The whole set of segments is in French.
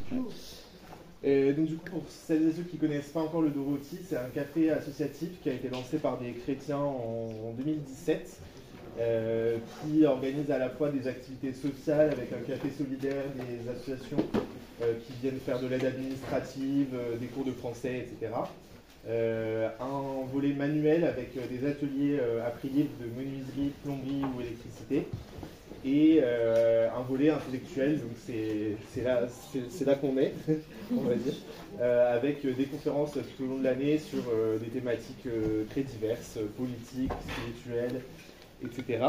Et donc du coup, pour celles et ceux qui ne connaissent pas encore le Dorothy, c'est un café associatif qui a été lancé par des chrétiens en 2017, qui organise à la fois des activités sociales avec un café solidaire, des associations qui viennent faire de l'aide administrative, des cours de français, etc. Un volet manuel avec des ateliers à prix libre de menuiserie, plomberie ou électricité, et un volet intellectuel, donc c'est là qu'on est, on va dire, avec des conférences tout au long de l'année sur des thématiques très diverses, politiques, spirituelles, etc.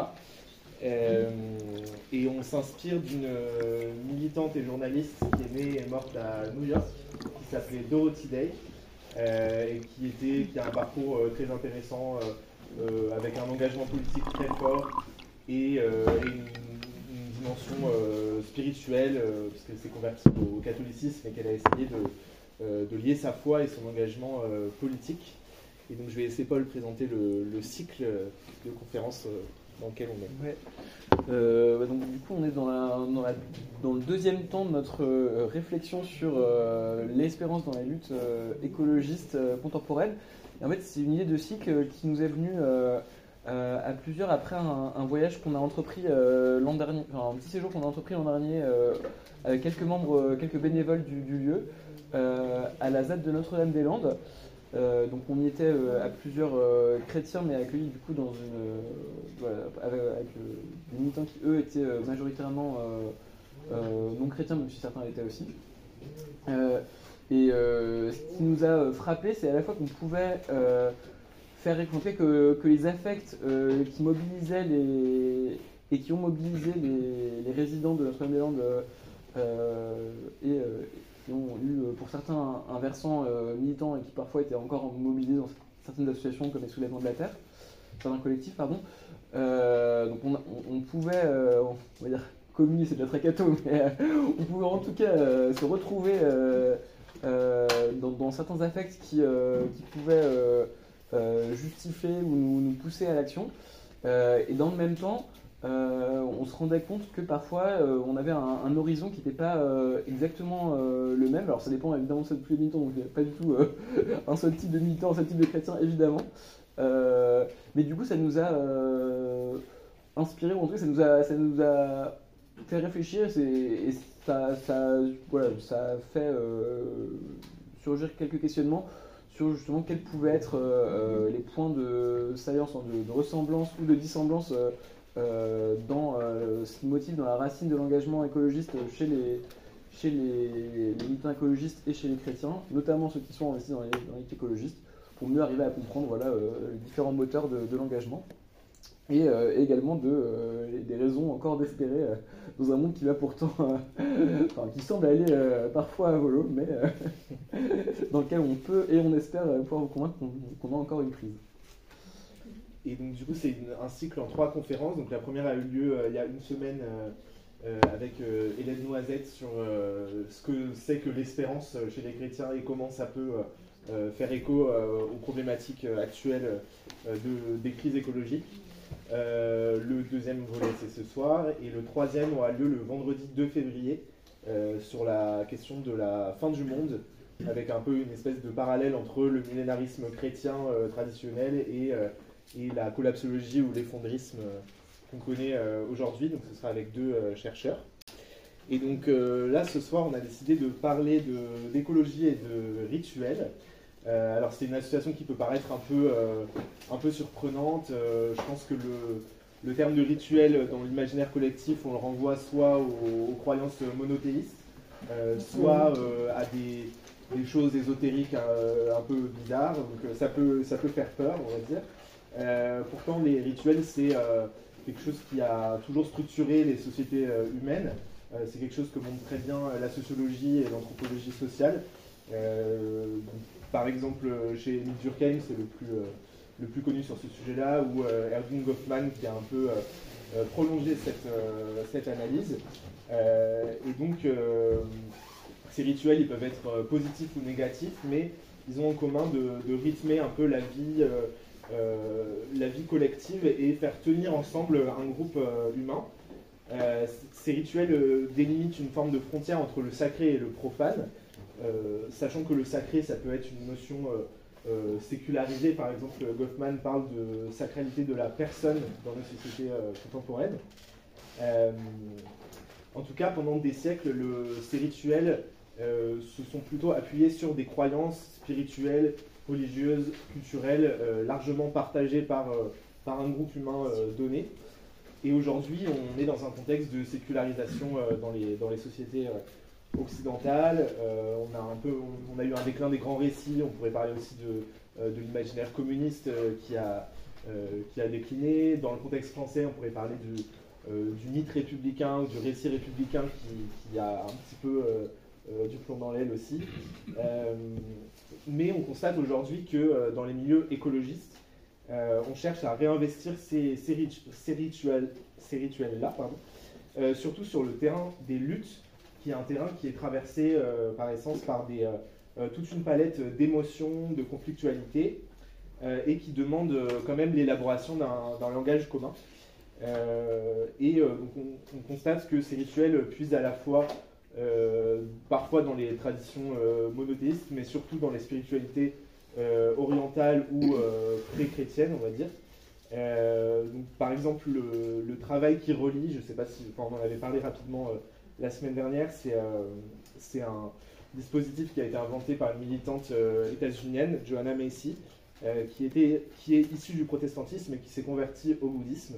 Et on s'inspire d'une militante et journaliste qui est née et morte à New York, qui s'appelait Dorothy Day, et qui a un parcours très intéressant, avec un engagement politique très fort et une dimension spirituelle, puisqu'elle s'est convertie au catholicisme et qu'elle a essayé de lier sa foi et son engagement politique. Et donc je vais laisser Paul présenter le cycle de conférences dans lequel on est. Ouais. Donc, du coup, on est dans le deuxième temps de notre réflexion sur l'espérance dans les luttes écologistes contemporaines. Et en fait, c'est une idée de cycle qui nous est venue à plusieurs après un voyage qu'on a entrepris l'an dernier, enfin un petit séjour qu'on a entrepris l'an dernier avec quelques membres, quelques bénévoles du lieu à la ZAD de Notre-Dame-des-Landes. Donc on y était à plusieurs chrétiens, mais accueillis du coup dans avec des militants qui eux étaient majoritairement non chrétiens, même si certains l'étaient aussi. Ce qui nous a frappé, c'est à la fois qu'on pouvait faire rencontrer que les affects qui mobilisaient et qui ont mobilisé les résidents de Notre-Dame-des-Landes qui ont eu pour certains un versant militant et qui parfois étaient encore mobilisés dans certaines associations comme les Soulèvements de la Terre, certains collectifs, pardon. Donc on pouvait, on va dire, communier, c'est déjà très catho, mais on pouvait en tout cas se retrouver dans certains affects qui pouvaient justifier ou nous pousser à l'action. Et dans le même temps, on se rendait compte que parfois on avait un horizon qui n'était pas exactement le même. Alors ça dépend évidemment de tous les militants, donc il n'y a pas du tout un seul type de militant, un seul type de chrétien évidemment. Mais du coup ça nous a inspiré, ou en tout cas ça nous a fait réfléchir et ça a fait surgir quelques questionnements sur justement quels pouvaient être les points de salience, de ressemblance ou de dissemblance dans ce qui motive dans la racine de l'engagement écologiste chez les militants écologistes et chez les chrétiens, notamment ceux qui sont investis dans les luttes écologistes, pour mieux arriver à comprendre les différents moteurs de l'engagement et également des raisons encore d'espérer dans un monde qui va pourtant qui semble aller parfois à volo, mais dans lequel on peut et on espère pouvoir vous convaincre qu'on a encore une prise. Et donc du coup c'est un cycle en 3 conférences. Donc la première a eu lieu il y a une semaine avec Hélène Noisette sur ce que c'est que l'espérance chez les chrétiens et comment ça peut faire écho aux problématiques actuelles des crises écologiques. Le deuxième volet c'est ce soir, et le troisième aura lieu le vendredi 2 février sur la question de la fin du monde, avec un peu une espèce de parallèle entre le millénarisme chrétien traditionnel et la collapsologie ou l'effondrisme qu'on connaît aujourd'hui. Donc ce sera avec 2 chercheurs. Et donc là ce soir on a décidé de parler d'écologie et de rituel. Alors c'est une association qui peut paraître un peu surprenante. Je pense que le terme de rituel dans l'imaginaire collectif, on le renvoie soit aux croyances monothéistes, soit à des choses ésotériques un peu bizarres. Donc ça peut faire peur, on va dire. Pourtant les rituels c'est quelque chose qui a toujours structuré les sociétés humaines. C'est quelque chose que montre très bien la sociologie et l'anthropologie sociale. Par exemple, chez Emile Durkheim, c'est le plus connu sur ce sujet-là, ou Erving Goffman qui a un peu prolongé cette analyse. Et donc, ces rituels, ils peuvent être positifs ou négatifs, mais ils ont en commun de rythmer un peu la vie collective et faire tenir ensemble un groupe humain. Ces rituels délimitent une forme de frontière entre le sacré et le profane, sachant que le sacré, ça peut être une notion sécularisée. Par exemple, Goffman parle de sacralité de la personne dans nos sociétés contemporaines. En tout cas, pendant des siècles, ces rituels se sont plutôt appuyés sur des croyances spirituelles, religieuses, culturelles, largement partagées par un groupe humain donné. Et aujourd'hui, on est dans un contexte de sécularisation dans les sociétés occidentales. On a eu un déclin des grands récits. On pourrait parler aussi de l'imaginaire communiste qui a décliné. Dans le contexte français, on pourrait parler du mythe républicain ou du récit républicain qui a un petit peu du plomb dans l'aile aussi. Mais on constate aujourd'hui que dans les milieux écologistes, on cherche à réinvestir ces rituels-là, surtout sur le terrain des luttes, qui est un terrain qui est traversé par essence par toute une palette d'émotions, de conflictualité, et qui demande quand même l'élaboration d'un langage commun. Donc on constate que ces rituels puisent à la fois parfois dans les traditions monothéistes, mais surtout dans les spiritualités orientales ou pré-chrétiennes, on va dire. Donc, par exemple, le travail qui relie, je ne sais pas si on en avait parlé rapidement la semaine dernière, c'est un dispositif qui a été inventé par une militante états-unienne, Joanna Macy, qui est issue du protestantisme et qui s'est convertie au bouddhisme.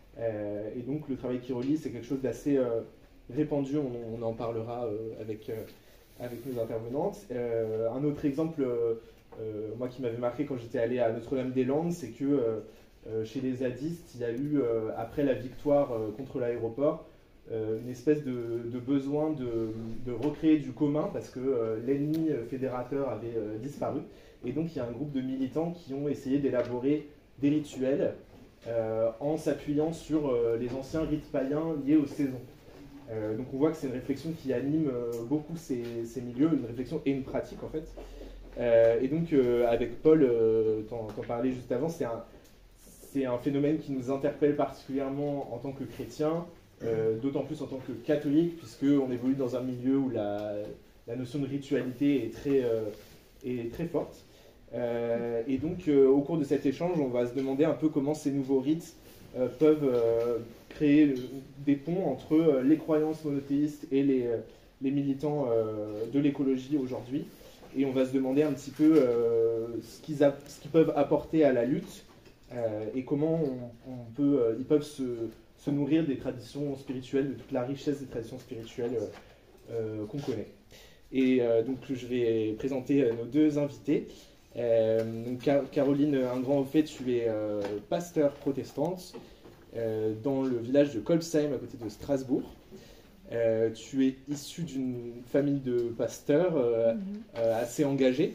Et donc le travail qui relie, c'est quelque chose d'assez répandu, on en parlera avec nos intervenantes. Un autre exemple, moi qui m'avait marqué quand j'étais allé à Notre-Dame-des-Landes, c'est que chez les zadistes, il y a eu, après la victoire contre l'aéroport, une espèce de besoin de recréer du commun parce que l'ennemi fédérateur avait disparu. Et donc il y a un groupe de militants qui ont essayé d'élaborer des rituels en s'appuyant sur les anciens rites païens liés aux saisons. Donc on voit que c'est une réflexion qui anime beaucoup ces milieux, une réflexion et une pratique en fait. Et donc avec Paul, t'en parlais juste avant, c'est un phénomène qui nous interpelle particulièrement en tant que chrétiens, d'autant plus en tant que catholiques, puisqu'on évolue dans un milieu où la notion de ritualité est très forte. Et donc au cours de cet échange, on va se demander un peu comment ces nouveaux rites peuvent créer des ponts entre les croyances monothéistes et les militants de l'écologie aujourd'hui. Et on va se demander un petit peu ce qu'ils peuvent apporter à la lutte et comment ils peuvent se nourrir des traditions spirituelles, de toute la richesse des traditions spirituelles qu'on connaît. Et donc je vais présenter nos deux invités. Donc Caroline Ingrand-Hoffet, tu es pasteur protestante dans le village de Kolbsheim à côté de Strasbourg. Tu es issue d'une famille de pasteurs assez engagés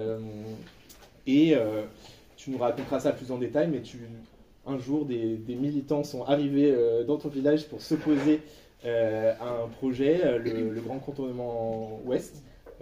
et tu nous raconteras ça plus en détail, mais un jour des militants sont arrivés dans ton village pour s'opposer à un projet, le Grand Contournement Ouest,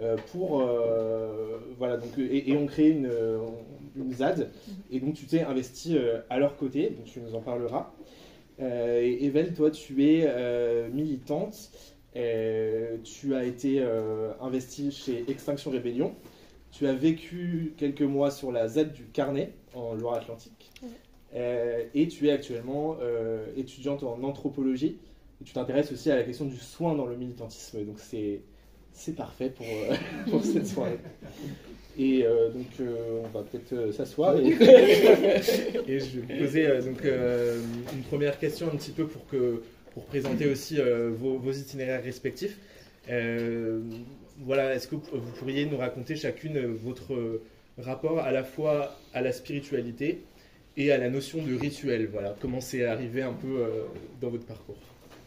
voilà, donc, et ont créé une ZAD, et donc tu t'es investi à leur côté, donc tu nous en parleras. Et Evel, toi tu es militante, tu as été investie chez Extinction Rébellion, tu as vécu quelques mois sur la ZAD du Carnet en Loire-Atlantique, et tu es actuellement étudiante en anthropologie, et tu t'intéresses aussi à la question du soin dans le militantisme, donc c'est parfait pour cette soirée. Et donc on va peut-être s'asseoir et je vais vous poser une première question un petit peu pour présenter aussi vos itinéraires respectifs. Voilà, est-ce que vous pourriez nous raconter chacune votre rapport à la fois à la spiritualité et à la notion de rituel, voilà, comment c'est arrivé un peu dans votre parcours?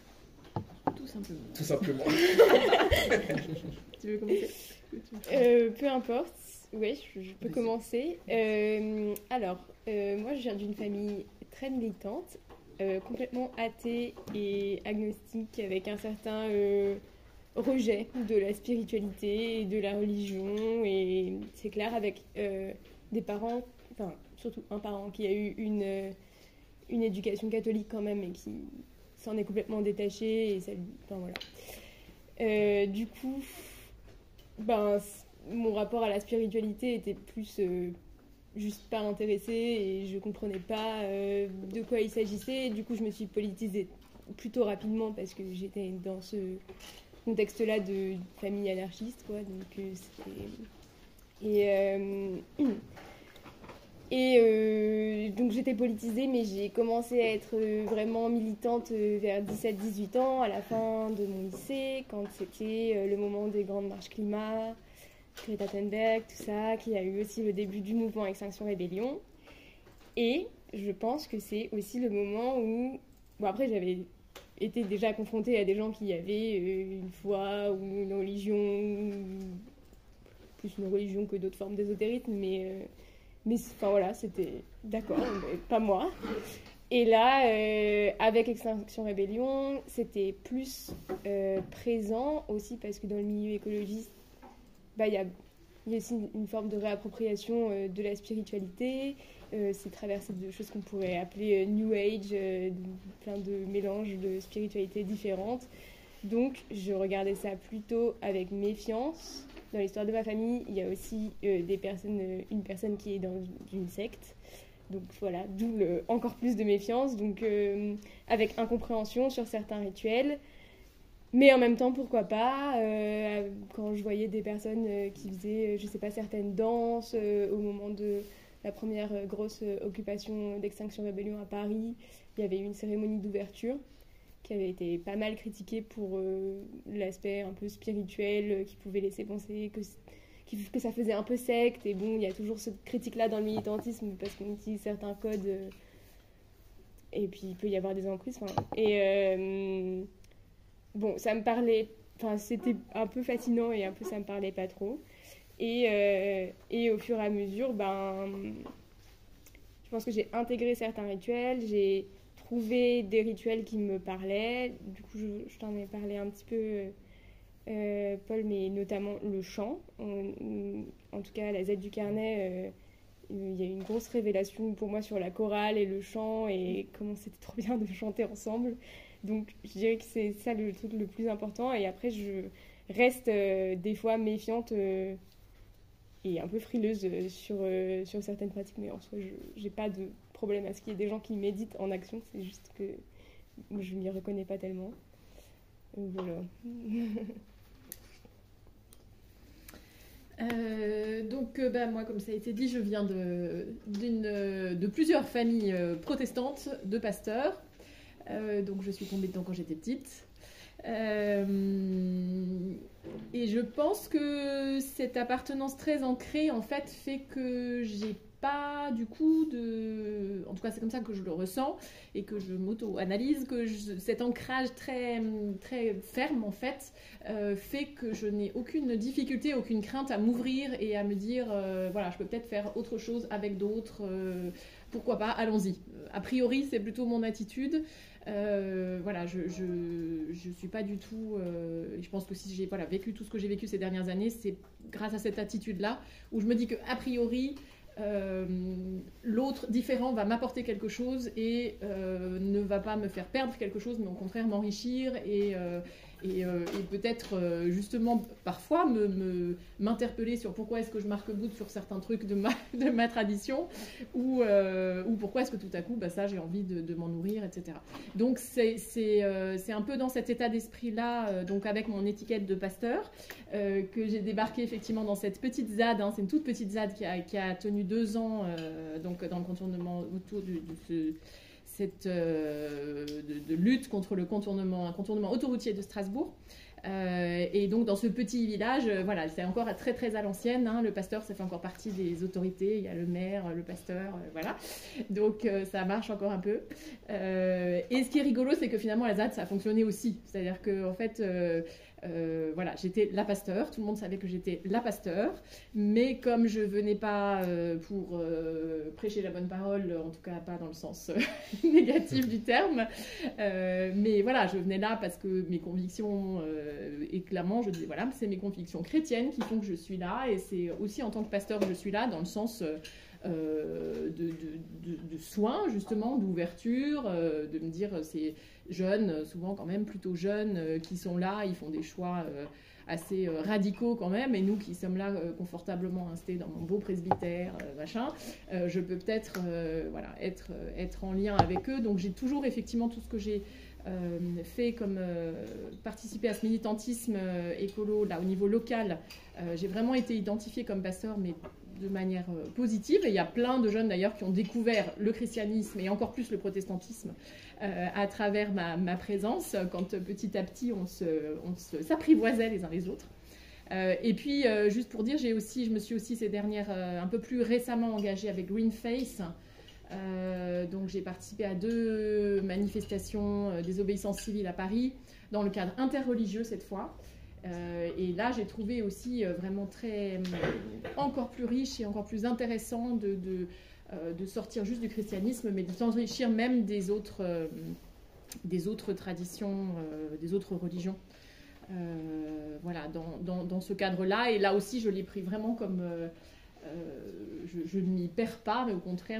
Tout simplement. Tu veux commencer? Peu importe. Oui, je peux commencer. Alors, moi, je viens d'une famille très militante, complètement athée et agnostique, avec un certain rejet de la spiritualité et de la religion. Et c'est clair, avec des parents, enfin, surtout un parent qui a eu une éducation catholique quand même et qui s'en est complètement détaché et ça, enfin, voilà. Du coup, ben, mon rapport à la spiritualité était plus juste pas intéressé et je comprenais pas de quoi il s'agissait. Et du coup, je me suis politisée plutôt rapidement parce que j'étais dans ce contexte-là de famille anarchiste, quoi. Donc, donc j'étais politisée, mais j'ai commencé à être vraiment militante vers 17-18 ans, à la fin de mon lycée, quand c'était le moment des grandes marches climat, Greta Thunberg, tout ça, qui a eu aussi le début du mouvement Extinction Rebellion. Et je pense que c'est aussi le moment où... Bon, après, j'avais été déjà confrontée à des gens qui avaient une foi ou une religion, plus une religion que d'autres formes d'ésotérisme, mais enfin voilà, c'était d'accord, mais pas moi. Et là, avec Extinction Rebellion, c'était plus présent aussi parce que dans le milieu écologiste, il y a aussi une forme de réappropriation de la spiritualité. C'est traversé de choses qu'on pourrait appeler New Age, plein de mélanges de spiritualités différentes. Donc, je regardais ça plutôt avec méfiance. Dans l'histoire de ma famille, il y a aussi une personne qui est dans une secte. Donc voilà, d'où encore plus de méfiance. Donc, avec incompréhension sur certains rituels. Mais en même temps, pourquoi pas, quand je voyais des personnes qui faisaient, je sais pas, certaines danses au moment de la première grosse occupation d'Extinction Rebellion à Paris, il y avait eu une cérémonie d'ouverture qui avait été pas mal critiquée pour l'aspect un peu spirituel qui pouvait laisser penser que ça faisait un peu secte. Et bon, il y a toujours cette critique-là dans le militantisme parce qu'on utilise certains codes et puis il peut y avoir des emprises. Bon, ça me parlait, enfin c'était un peu fascinant et un peu ça me parlait pas trop. Et au fur et à mesure, je pense que j'ai intégré certains rituels, j'ai trouvé des rituels qui me parlaient. Du coup, je t'en ai parlé un petit peu, Paul, mais notamment le chant. En tout cas, à la Z du Carnet, il y a eu une grosse révélation pour moi sur la chorale et le chant et comment c'était trop bien de chanter ensemble. Donc, je dirais que c'est ça le truc le plus important. Et après, je reste des fois méfiante et un peu frileuse sur certaines pratiques. Mais en soi, je n'ai pas de problème à ce qu'il y ait des gens qui méditent en action. C'est juste que je ne m'y reconnais pas tellement. Donc, voilà. Moi, comme ça a été dit, je viens de plusieurs familles protestantes de pasteurs. Donc je suis tombée dedans quand j'étais petite. Et je pense que cette appartenance très ancrée, en fait, fait que j'ai pas du coup en tout cas c'est comme ça que je le ressens et que je m'auto-analyse, que cet ancrage très, très ferme en fait fait que je n'ai aucune difficulté, aucune crainte à m'ouvrir et à me dire voilà, je peux peut-être faire autre chose avec d'autres, pourquoi pas, allons-y. A priori c'est plutôt mon attitude. Voilà, je suis pas du tout. Je pense que si j'ai vécu tout ce que j'ai vécu ces dernières années, c'est grâce à cette attitude-là où je me dis que a priori l'autre différent va m'apporter quelque chose et ne va pas me faire perdre quelque chose, mais au contraire m'enrichir et peut-être justement parfois m'interpeller sur pourquoi est-ce que je marque-boute sur certains trucs de ma tradition ou pourquoi est-ce que tout à coup ça j'ai envie de m'en nourrir, etc. Donc c'est un peu dans cet état d'esprit-là, donc avec mon étiquette de pasteur, que j'ai débarqué effectivement dans cette petite ZAD, c'est une toute petite ZAD qui a tenu 2 ans donc dans le contournement autour de lutte contre un contournement autoroutier de Strasbourg. Et donc dans ce petit village, c'est encore très très à l'ancienne, le pasteur ça fait encore partie des autorités, il y a le maire, le pasteur, voilà, donc ça marche encore un peu. Et ce qui est rigolo, c'est que finalement la ZAD ça a fonctionné aussi, c'est-à-dire que en fait j'étais la pasteur, tout le monde savait que j'étais la pasteur, mais comme je venais pas pour prêcher la bonne parole, en tout cas pas dans le sens négatif du terme, mais je venais là parce que mes convictions, et clairement je disais c'est mes convictions chrétiennes qui font que je suis là, et c'est aussi en tant que pasteur que je suis là, dans le sens de soins, justement, d'ouverture, de me dire, ces jeunes, souvent quand même plutôt jeunes, qui sont là, ils font des choix assez radicaux quand même, et nous qui sommes là confortablement installés dans mon beau presbytère, machin, je peux peut-être voilà, être en lien avec eux. Donc j'ai toujours effectivement tout ce que j'ai fait comme participer à ce militantisme écolo là au niveau local. J'ai vraiment été identifiée comme pasteur, mais de manière positive, et il y a plein de jeunes d'ailleurs qui ont découvert le christianisme et encore plus le protestantisme à travers ma présence, quand petit à petit on s'apprivoisait les uns les autres. Et puis juste pour dire, je me suis aussi ces dernières, un peu plus récemment engagée avec Greenface. Donc j'ai participé à 2 manifestations désobéissance civile à Paris, dans le cadre interreligieux cette fois. Et là, j'ai trouvé aussi vraiment encore plus riche et encore plus intéressant de sortir juste du christianisme, mais de s'enrichir même des autres traditions, des autres religions. Voilà, dans ce cadre-là. Et là aussi, je l'ai pris vraiment comme... je ne m'y perds pas, mais au contraire,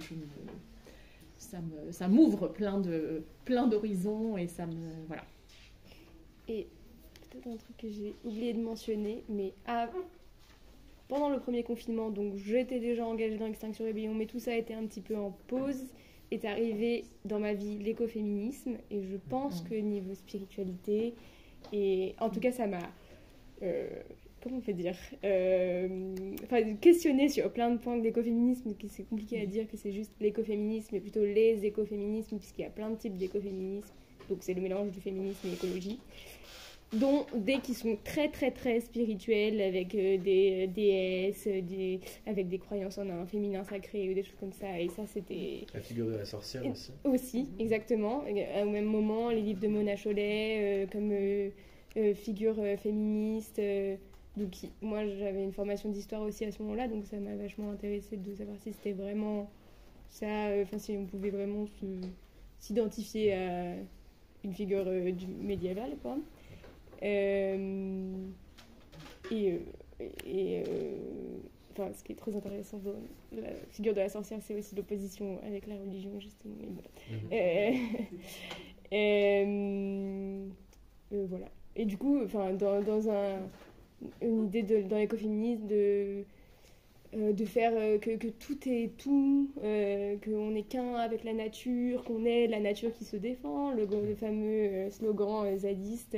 ça m'ouvre plein d'horizons, et ça me... Voilà. Et peut-être un truc que j'ai oublié de mentionner, mais pendant le premier confinement, donc j'étais déjà engagée dans Extinction Rébellion, mais tout ça a été un petit peu en pause. Est arrivé dans ma vie l'écoféminisme, et je pense que niveau spiritualité, et en tout cas ça m'a, comment on peut dire, questionné sur plein de points de l'écoféminisme, que c'est compliqué à dire que c'est juste l'écoféminisme, mais plutôt les écoféminismes, puisqu'il y a plein de types d'écoféminisme, donc c'est le mélange du féminisme et l'écologie, dont des qui sont très très très spirituels, avec des déesses, avec des croyances en un féminin sacré ou des choses comme ça, et ça c'était... La figure de la sorcière aussi. Aussi, exactement. Au même moment, les livres de Mona Chollet, comme figure féministe. Donc moi j'avais une formation d'histoire aussi à ce moment-là, donc ça m'a vachement intéressée de savoir si c'était vraiment ça, si on pouvait vraiment s'identifier à une figure médiévale, quoi. Ce qui est très intéressant dans la figure de la sorcière, c'est aussi l'opposition avec la religion, justement. Voilà. Et du coup, dans une idée dans l'écoféminisme de faire que tout est tout, qu'on n'est qu'un avec la nature, qu'on est la nature qui se défend, le fameux slogan zadiste.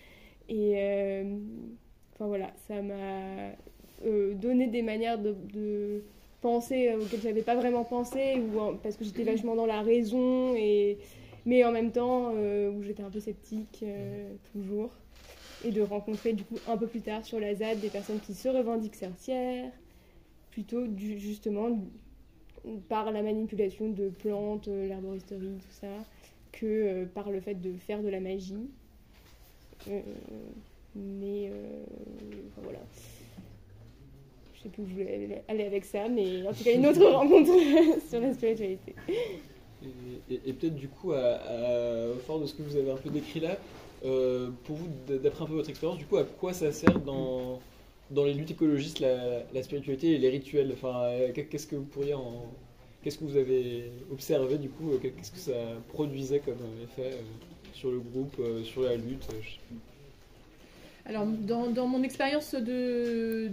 Voilà, ça m'a donné des manières de penser auxquelles je n'avais pas vraiment pensé, parce que j'étais vachement dans la raison, mais en même temps où j'étais un peu sceptique toujours, et de rencontrer du coup un peu plus tard sur la ZAD des personnes qui se revendiquent sorcières, plutôt justement par la manipulation de plantes, l'herboristerie, tout ça, que par le fait de faire de la magie. Voilà. Je sais plus où je voulais aller avec ça, mais en tout cas une autre rencontre sur la spiritualité. Et peut-être du coup, au fort de ce que vous avez un peu décrit là, pour vous, d'après un peu votre expérience, du coup, à quoi ça sert dans les luttes écologistes la spiritualité et les rituels? Qu'est-ce que vous avez observé du coup? Qu'est-ce que ça produisait comme effet sur le groupe, sur la lutte? Alors, dans mon expérience de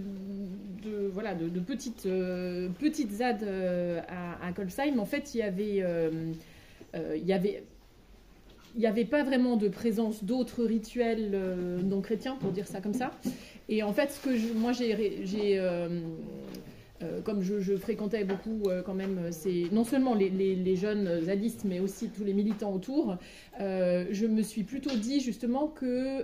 petite ZAD à Colsheim, en fait, il y avait pas vraiment de présence d'autres rituels non chrétiens, pour dire ça comme ça. Et en fait, comme je fréquentais beaucoup quand même, non seulement les jeunes zadistes, mais aussi tous les militants autour, je me suis plutôt dit justement que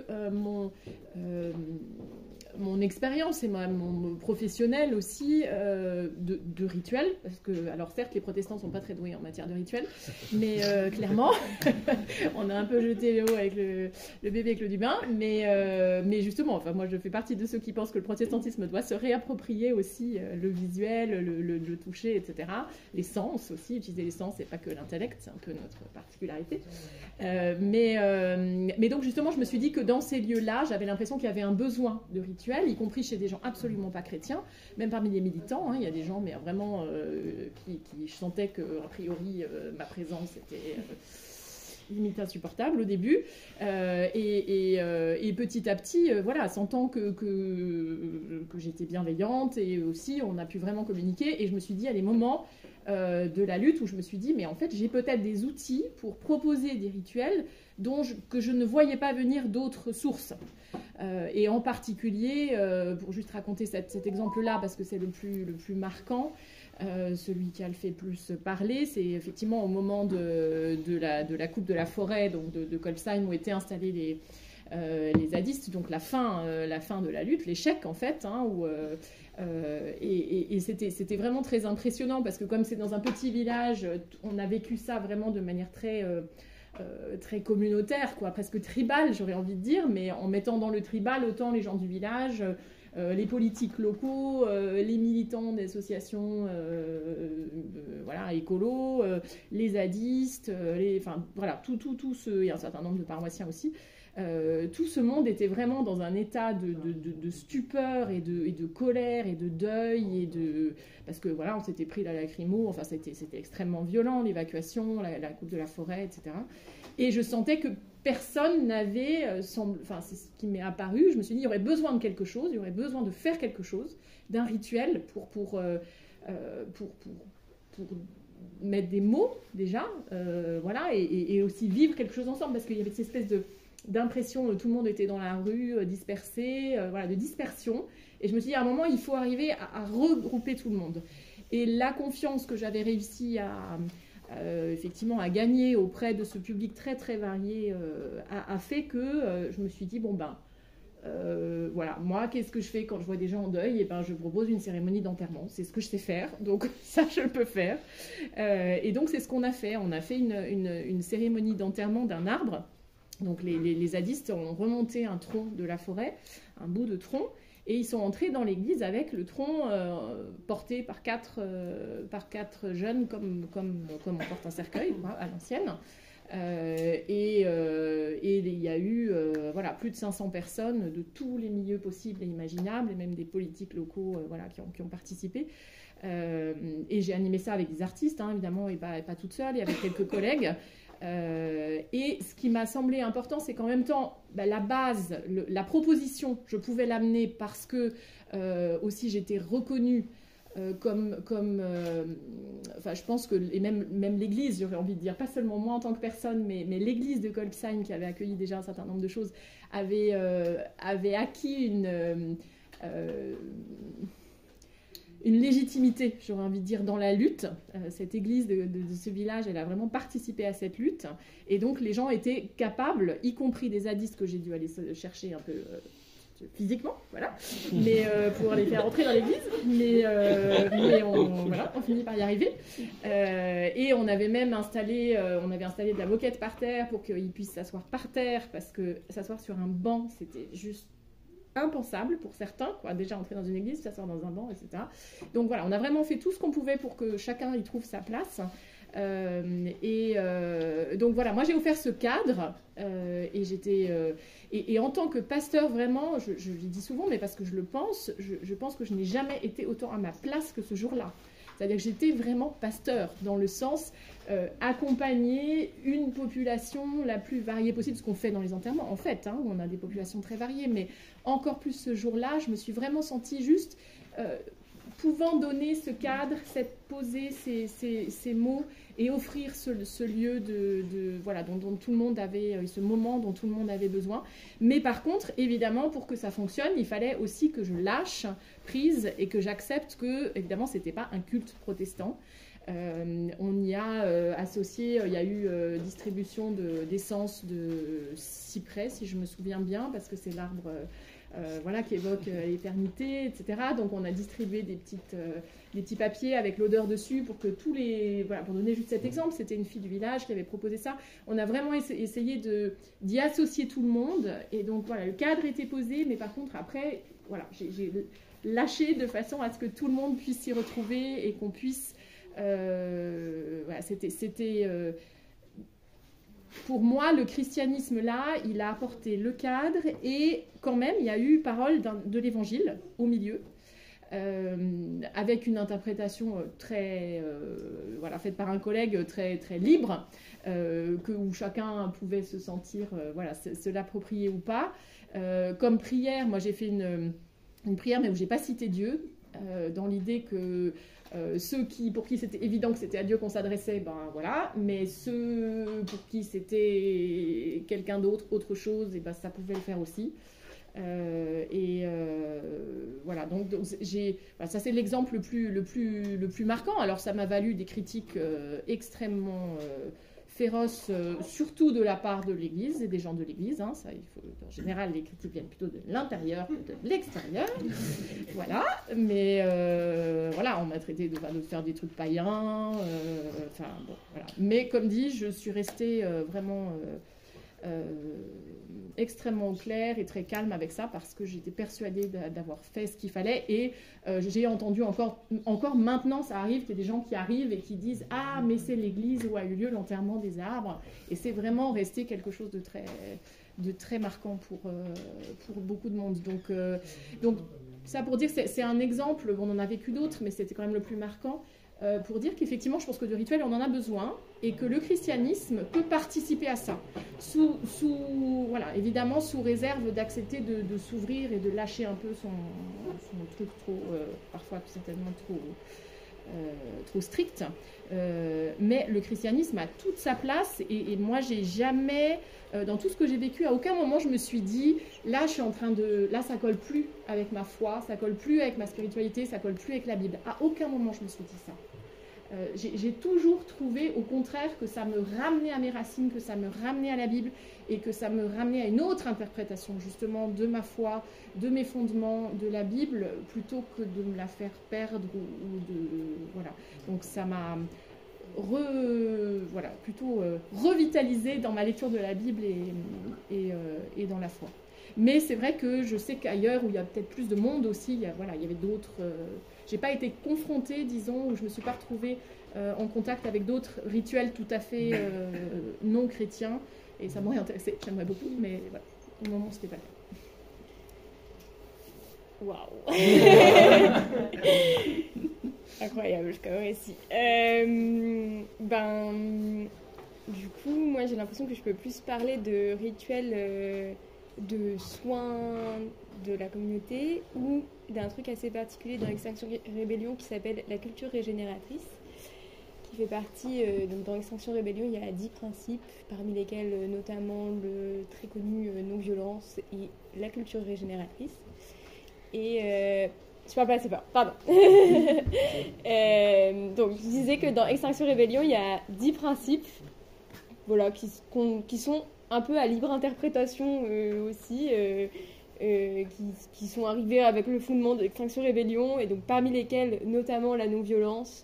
mon expérience et mon professionnel aussi de rituels, parce que, alors certes, les protestants ne sont pas très doués en matière de rituels, mais clairement, on a un peu jeté l'eau avec le bébé avec l'eau du bain, mais justement, moi je fais partie de ceux qui pensent que le protestantisme doit se réapproprier aussi le visuel, le toucher, etc. Les sens aussi, utiliser les sens et pas que l'intellect, c'est un peu notre particularité. Mais donc justement, je me suis dit que dans ces lieux-là, j'avais l'impression qu'il y avait un besoin de rituel, y compris chez des gens absolument pas chrétiens, même parmi les militants, hein, il y a des gens mais vraiment qui sentaient que a priori ma présence était limite insupportable au début, et petit à petit, voilà, sentant que j'étais bienveillante, et aussi on a pu vraiment communiquer, et je me suis dit à des moments de la lutte où je me suis dit mais en fait j'ai peut-être des outils pour proposer des rituels que je ne voyais pas venir d'autres sources, et en particulier pour juste raconter cet exemple-là parce que c'est le plus marquant, celui qui a le fait plus parler, c'est effectivement au moment de la coupe de la forêt, donc de Colsheim, où étaient installés les zadistes, donc la fin de la lutte, l'échec en fait, hein, et c'était vraiment très impressionnant parce que comme c'est dans un petit village, on a vécu ça vraiment de manière très communautaire, quoi, presque tribal, j'aurais envie de dire, mais en mettant dans le tribal autant les gens du village, les politiques locaux, les militants d'associations voilà, écolos, les zadistes, enfin voilà, tout ce, et un certain nombre de paroissiens aussi. Tout ce monde était vraiment dans un état de stupeur et de colère et de deuil, parce que voilà, on s'était pris la lacrymo, enfin c'était extrêmement violent, l'évacuation, la coupe de la forêt, etc. Et je sentais que personne n'avait, enfin c'est ce qui m'est apparu, je me suis dit il y aurait besoin de quelque chose, il y aurait besoin de faire quelque chose, d'un rituel pour mettre des mots déjà, voilà, et aussi vivre quelque chose ensemble, parce qu'il y avait cette espèce d'impression, tout le monde était dans la rue, dispersé, voilà, de dispersion. Et je me suis dit, à un moment, il faut arriver à regrouper tout le monde. Et la confiance que j'avais réussi effectivement à gagner auprès de ce public très très varié a fait que je me suis dit, bon ben, voilà, moi, qu'est-ce que je fais quand je vois des gens en deuil? Et ben, je propose une cérémonie d'enterrement. C'est ce que je sais faire, donc ça, je le peux faire. Et donc, c'est ce qu'on a fait. On a fait une cérémonie d'enterrement d'un arbre. Donc les zadistes ont remonté un tronc de la forêt, un bout de tronc, et ils sont entrés dans l'église avec le tronc porté par quatre jeunes, comme on porte un cercueil à l'ancienne. Et il y a eu voilà, plus de 500 personnes de tous les milieux possibles et imaginables, et même des politiques locaux voilà, qui ont participé. Et j'ai animé ça avec des artistes, hein, évidemment, et pas toute seule, et avec quelques collègues. Et ce qui m'a semblé important, c'est qu'en même temps, la base, la proposition, je pouvais l'amener parce que aussi j'étais reconnue comme enfin, je pense que, et même l'église, j'aurais envie de dire, pas seulement moi en tant que personne, mais l'église de Colsheim, qui avait accueilli déjà un certain nombre de choses, avait acquis une légitimité, j'aurais envie de dire, dans la lutte. Cette église de ce village, elle a vraiment participé à cette lutte. Et donc, les gens étaient capables, y compris des zadistes que j'ai dû aller chercher un peu physiquement, voilà, mais pour les faire entrer dans l'église. Mais on finit par y arriver. Et on avait même installé de la moquette par terre pour qu'ils puissent s'asseoir par terre, parce que s'asseoir sur un banc, c'était juste impensable pour certains, quoi. Déjà entrer dans une église, s'asseoir dans un banc, etc. Donc voilà, on a vraiment fait tout ce qu'on pouvait pour que chacun y trouve sa place. Donc voilà, moi j'ai offert ce cadre, et j'étais et en tant que pasteur, vraiment, je le dis souvent, mais parce que je le pense, je pense que je n'ai jamais été autant à ma place que ce jour-là. C'est-à-dire que j'étais vraiment pasteur, dans le sens accompagner une population la plus variée possible, ce qu'on fait dans les enterrements, en fait, hein, où on a des populations très variées, mais encore plus ce jour-là, je me suis vraiment sentie juste pouvant donner ce cadre, poser ces mots, et offrir ce lieu voilà, dont tout le monde avait, ce moment dont tout le monde avait besoin. Mais par contre, évidemment, pour que ça fonctionne, il fallait aussi que je lâche prise et que j'accepte que, évidemment, c'était pas un culte protestant. On y a associé, il y a eu distribution d'essence de cyprès, si je me souviens bien, parce que c'est l'arbre voilà, qui évoque l'éternité, etc. Donc on a distribué des petits papiers avec l'odeur dessus pour que voilà, pour donner juste cet exemple, c'était une fille du village qui avait proposé ça. On a vraiment essayé d'y associer tout le monde, et donc voilà, le cadre était posé, mais par contre après, voilà, j'ai lâché de façon à ce que tout le monde puisse s'y retrouver et qu'on puisse voilà, c'était pour moi, le christianisme, là, il a apporté le cadre et quand même, il y a eu parole de l'évangile au milieu. Avec une interprétation très faite par un collègue très, très libre, où chacun pouvait se sentir se l'approprier ou pas. Comme prière, moi j'ai fait une prière mais où j'ai pas cité Dieu, dans l'idée que ceux pour qui c'était évident que c'était à Dieu qu'on s'adressait, ben voilà, mais ceux pour qui c'était quelqu'un d'autre, autre chose, et ben ça pouvait le faire aussi. Voilà, donc ça c'est l'exemple le plus marquant. Alors ça m'a valu des critiques extrêmement féroces, surtout de la part de l'Église et des gens de l'Église. Hein, en général, les critiques viennent plutôt de l'intérieur que de l'extérieur. Voilà, mais on m'a traité de faire des trucs païens. Voilà. Mais comme dit, je suis restée vraiment extrêmement claire et très calme avec ça parce que j'étais persuadée d'avoir fait ce qu'il fallait et j'ai entendu encore maintenant ça arrive qu'il y a des gens qui arrivent et qui disent « Ah, mais c'est l'église où a eu lieu l'enterrement des arbres » et c'est vraiment resté quelque chose de très marquant pour beaucoup de monde. Donc ça pour dire que c'est un exemple, on en a vécu d'autres mais c'était quand même le plus marquant. Pour dire qu'effectivement, je pense que de rituels, on en a besoin et que le christianisme peut participer à ça. Évidemment, sous réserve d'accepter de s'ouvrir et de lâcher un peu son truc parfois certainement trop strict. Mais le christianisme a toute sa place et moi, j'ai jamais, dans tout ce que j'ai vécu, à aucun moment je me suis dit, là, ça colle plus avec ma foi, ça colle plus avec ma spiritualité, ça colle plus avec la Bible. À aucun moment je me suis dit ça. J'ai toujours trouvé au contraire que ça me ramenait à mes racines, que ça me ramenait à la Bible et que ça me ramenait à une autre interprétation justement de ma foi, de mes fondements, de la Bible, plutôt que de me la faire perdre voilà. Donc ça m'a plutôt revitalisée dans ma lecture de la Bible et dans la foi. Mais c'est vrai que je sais qu'ailleurs, où il y a peut-être plus de monde aussi, il y avait d'autres... j'ai pas été confrontée, disons, ou je me suis pas retrouvée en contact avec d'autres rituels tout à fait non chrétiens. Et ça m'aurait intéressé, j'aimerais beaucoup, mais voilà, au moment, c'était pas le cas. Waouh. Incroyable comme récit. Du coup, moi, j'ai l'impression que je peux plus parler de rituels... de soins de la communauté ou d'un truc assez particulier dans Extinction Rébellion qui s'appelle la culture régénératrice, qui fait partie, donc dans Extinction Rébellion, il y a 10 principes, parmi lesquels notamment le très connu non-violence et la culture régénératrice. Et je parle pas assez fort, pardon. Donc je disais que dans Extinction Rébellion, il y a 10 principes qui sont un peu à libre interprétation aussi, qui sont arrivés avec le fondement de l'Extinction Rébellion, et donc parmi lesquels notamment la non-violence,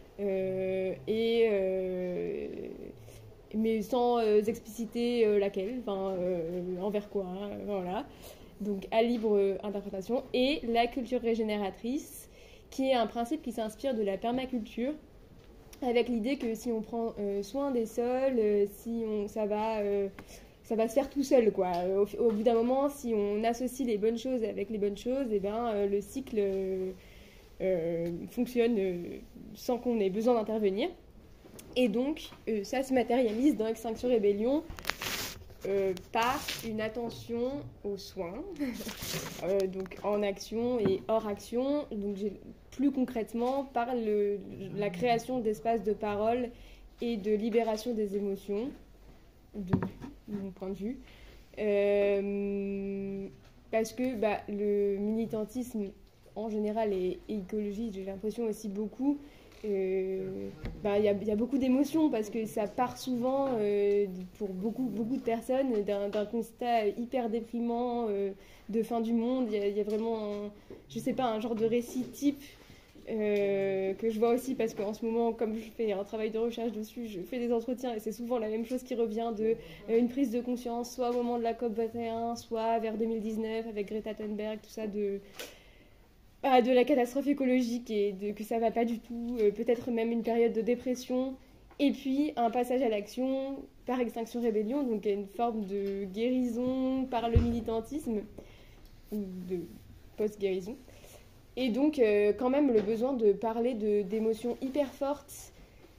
mais sans expliciter laquelle, envers quoi, voilà. Donc à libre interprétation, et la culture régénératrice, qui est un principe qui s'inspire de la permaculture, avec l'idée que si on prend soin des sols, ça va se faire tout seul, quoi. Au bout d'un moment, si on associe les bonnes choses avec les bonnes choses, le cycle fonctionne sans qu'on ait besoin d'intervenir. Et donc, ça se matérialise dans Extinction Rébellion par une attention aux soins, donc en action et hors action. Donc, plus concrètement, par la création d'espaces de parole et de libération des émotions, de mon point de vue. Parce que le militantisme en général et écologiste, j'ai l'impression aussi beaucoup, il y a beaucoup d'émotions parce que ça part souvent pour beaucoup de personnes d'un constat hyper déprimant de fin du monde. Il y a vraiment un genre de récit type que je vois aussi parce qu'en ce moment, comme je fais un travail de recherche dessus, je fais des entretiens et c'est souvent la même chose qui revient une prise de conscience, soit au moment de la COP21, soit vers 2019 avec Greta Thunberg, tout ça de la catastrophe écologique et que ça va pas du tout, peut-être même une période de dépression, et puis un passage à l'action par Extinction Rébellion, donc une forme de guérison par le militantisme, ou de post-guérison. Et donc, quand même, le besoin de parler d'émotions hyper fortes.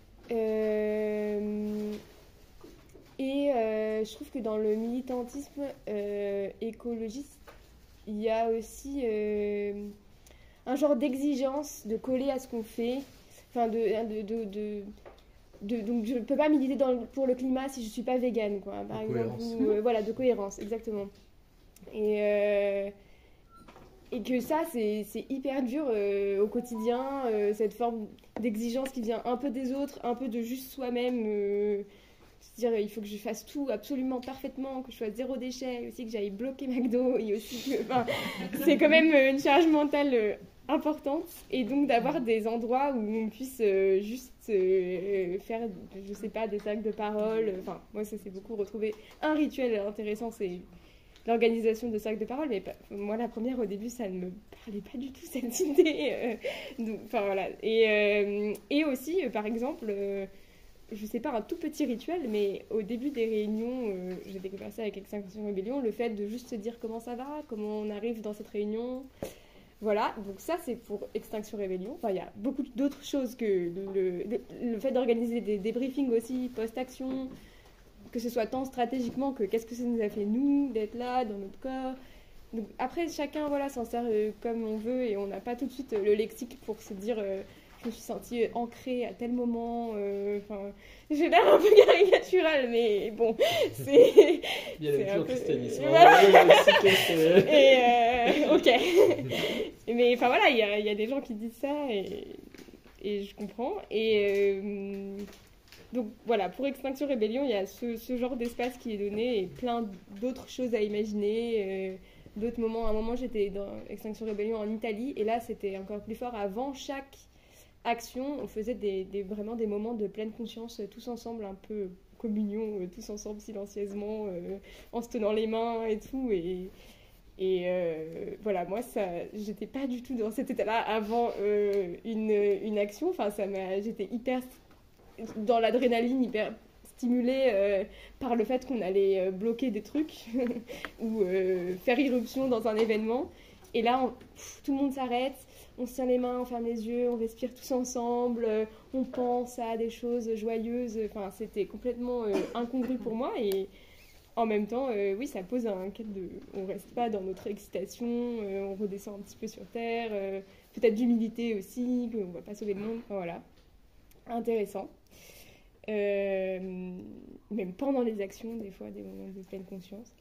Je trouve que dans le militantisme écologiste, il y a aussi un genre d'exigence de coller à ce qu'on fait. Enfin, donc, je ne peux pas militer pour le climat si je ne suis pas végane, quoi, par exemple. Voilà, de cohérence, exactement. Et que ça, c'est hyper dur au quotidien, cette forme d'exigence qui vient un peu des autres, un peu de juste soi-même. C'est-à-dire, il faut que je fasse tout absolument parfaitement, que je sois zéro déchet, aussi que j'aille bloquer McDo, et aussi que... Enfin, c'est quand même une charge mentale importante. Et donc, d'avoir des endroits où on puisse juste faire, je sais pas, des sacs de parole. Enfin, moi, ça s'est beaucoup retrouvé. Un rituel intéressant, c'est l'organisation de sacs de parole, mais moi, la première, au début, ça ne me parlait pas du tout, cette idée. Donc, enfin, voilà. Et aussi, par exemple... je sais pas, un tout petit rituel, mais au début des réunions, j'ai découvert ça avec Extinction Rébellion, le fait de juste se dire comment ça va, comment on arrive dans cette réunion. Voilà, donc ça c'est pour Extinction Rébellion. Enfin, il y a beaucoup d'autres choses que le fait d'organiser des débriefings aussi, post-action, que ce soit tant stratégiquement que qu'est-ce que ça nous a fait nous, d'être là, dans notre corps. Donc, après, chacun voilà, s'en sert comme on veut et on n'a pas tout de suite le lexique pour se dire... je me suis sentie ancrée à tel moment. J'ai l'air un peu caricaturale, mais bon, c'est... Il y a toujours christianisme. Voilà. Ok. Mais enfin voilà, il y a des gens qui disent ça et je comprends. Donc voilà, pour Extinction Rébellion, il y a ce genre d'espace qui est donné et plein d'autres choses à imaginer. D'autres moments, à un moment j'étais dans Extinction Rébellion en Italie et là c'était encore plus fort. Avant chaque action, on faisait vraiment des moments de pleine conscience, tous ensemble, un peu communion, tous ensemble silencieusement, en se tenant les mains et tout. Voilà, moi, j'étais pas du tout dans cet état-là avant une action. Enfin, j'étais hyper dans l'adrénaline, hyper stimulée par le fait qu'on allait bloquer des trucs ou faire irruption dans un événement. Et là, tout le monde s'arrête. On se tient les mains, on ferme les yeux, on respire tous ensemble, on pense à des choses joyeuses. Enfin, c'était complètement incongru pour moi. Et en même temps, oui, ça pose un cadre de... On reste pas dans notre excitation, on redescend un petit peu sur Terre. Peut-être d'humilité aussi, qu'on va pas sauver le monde. Enfin, voilà. Intéressant. Même pendant les actions, des fois, des moments de pleine conscience.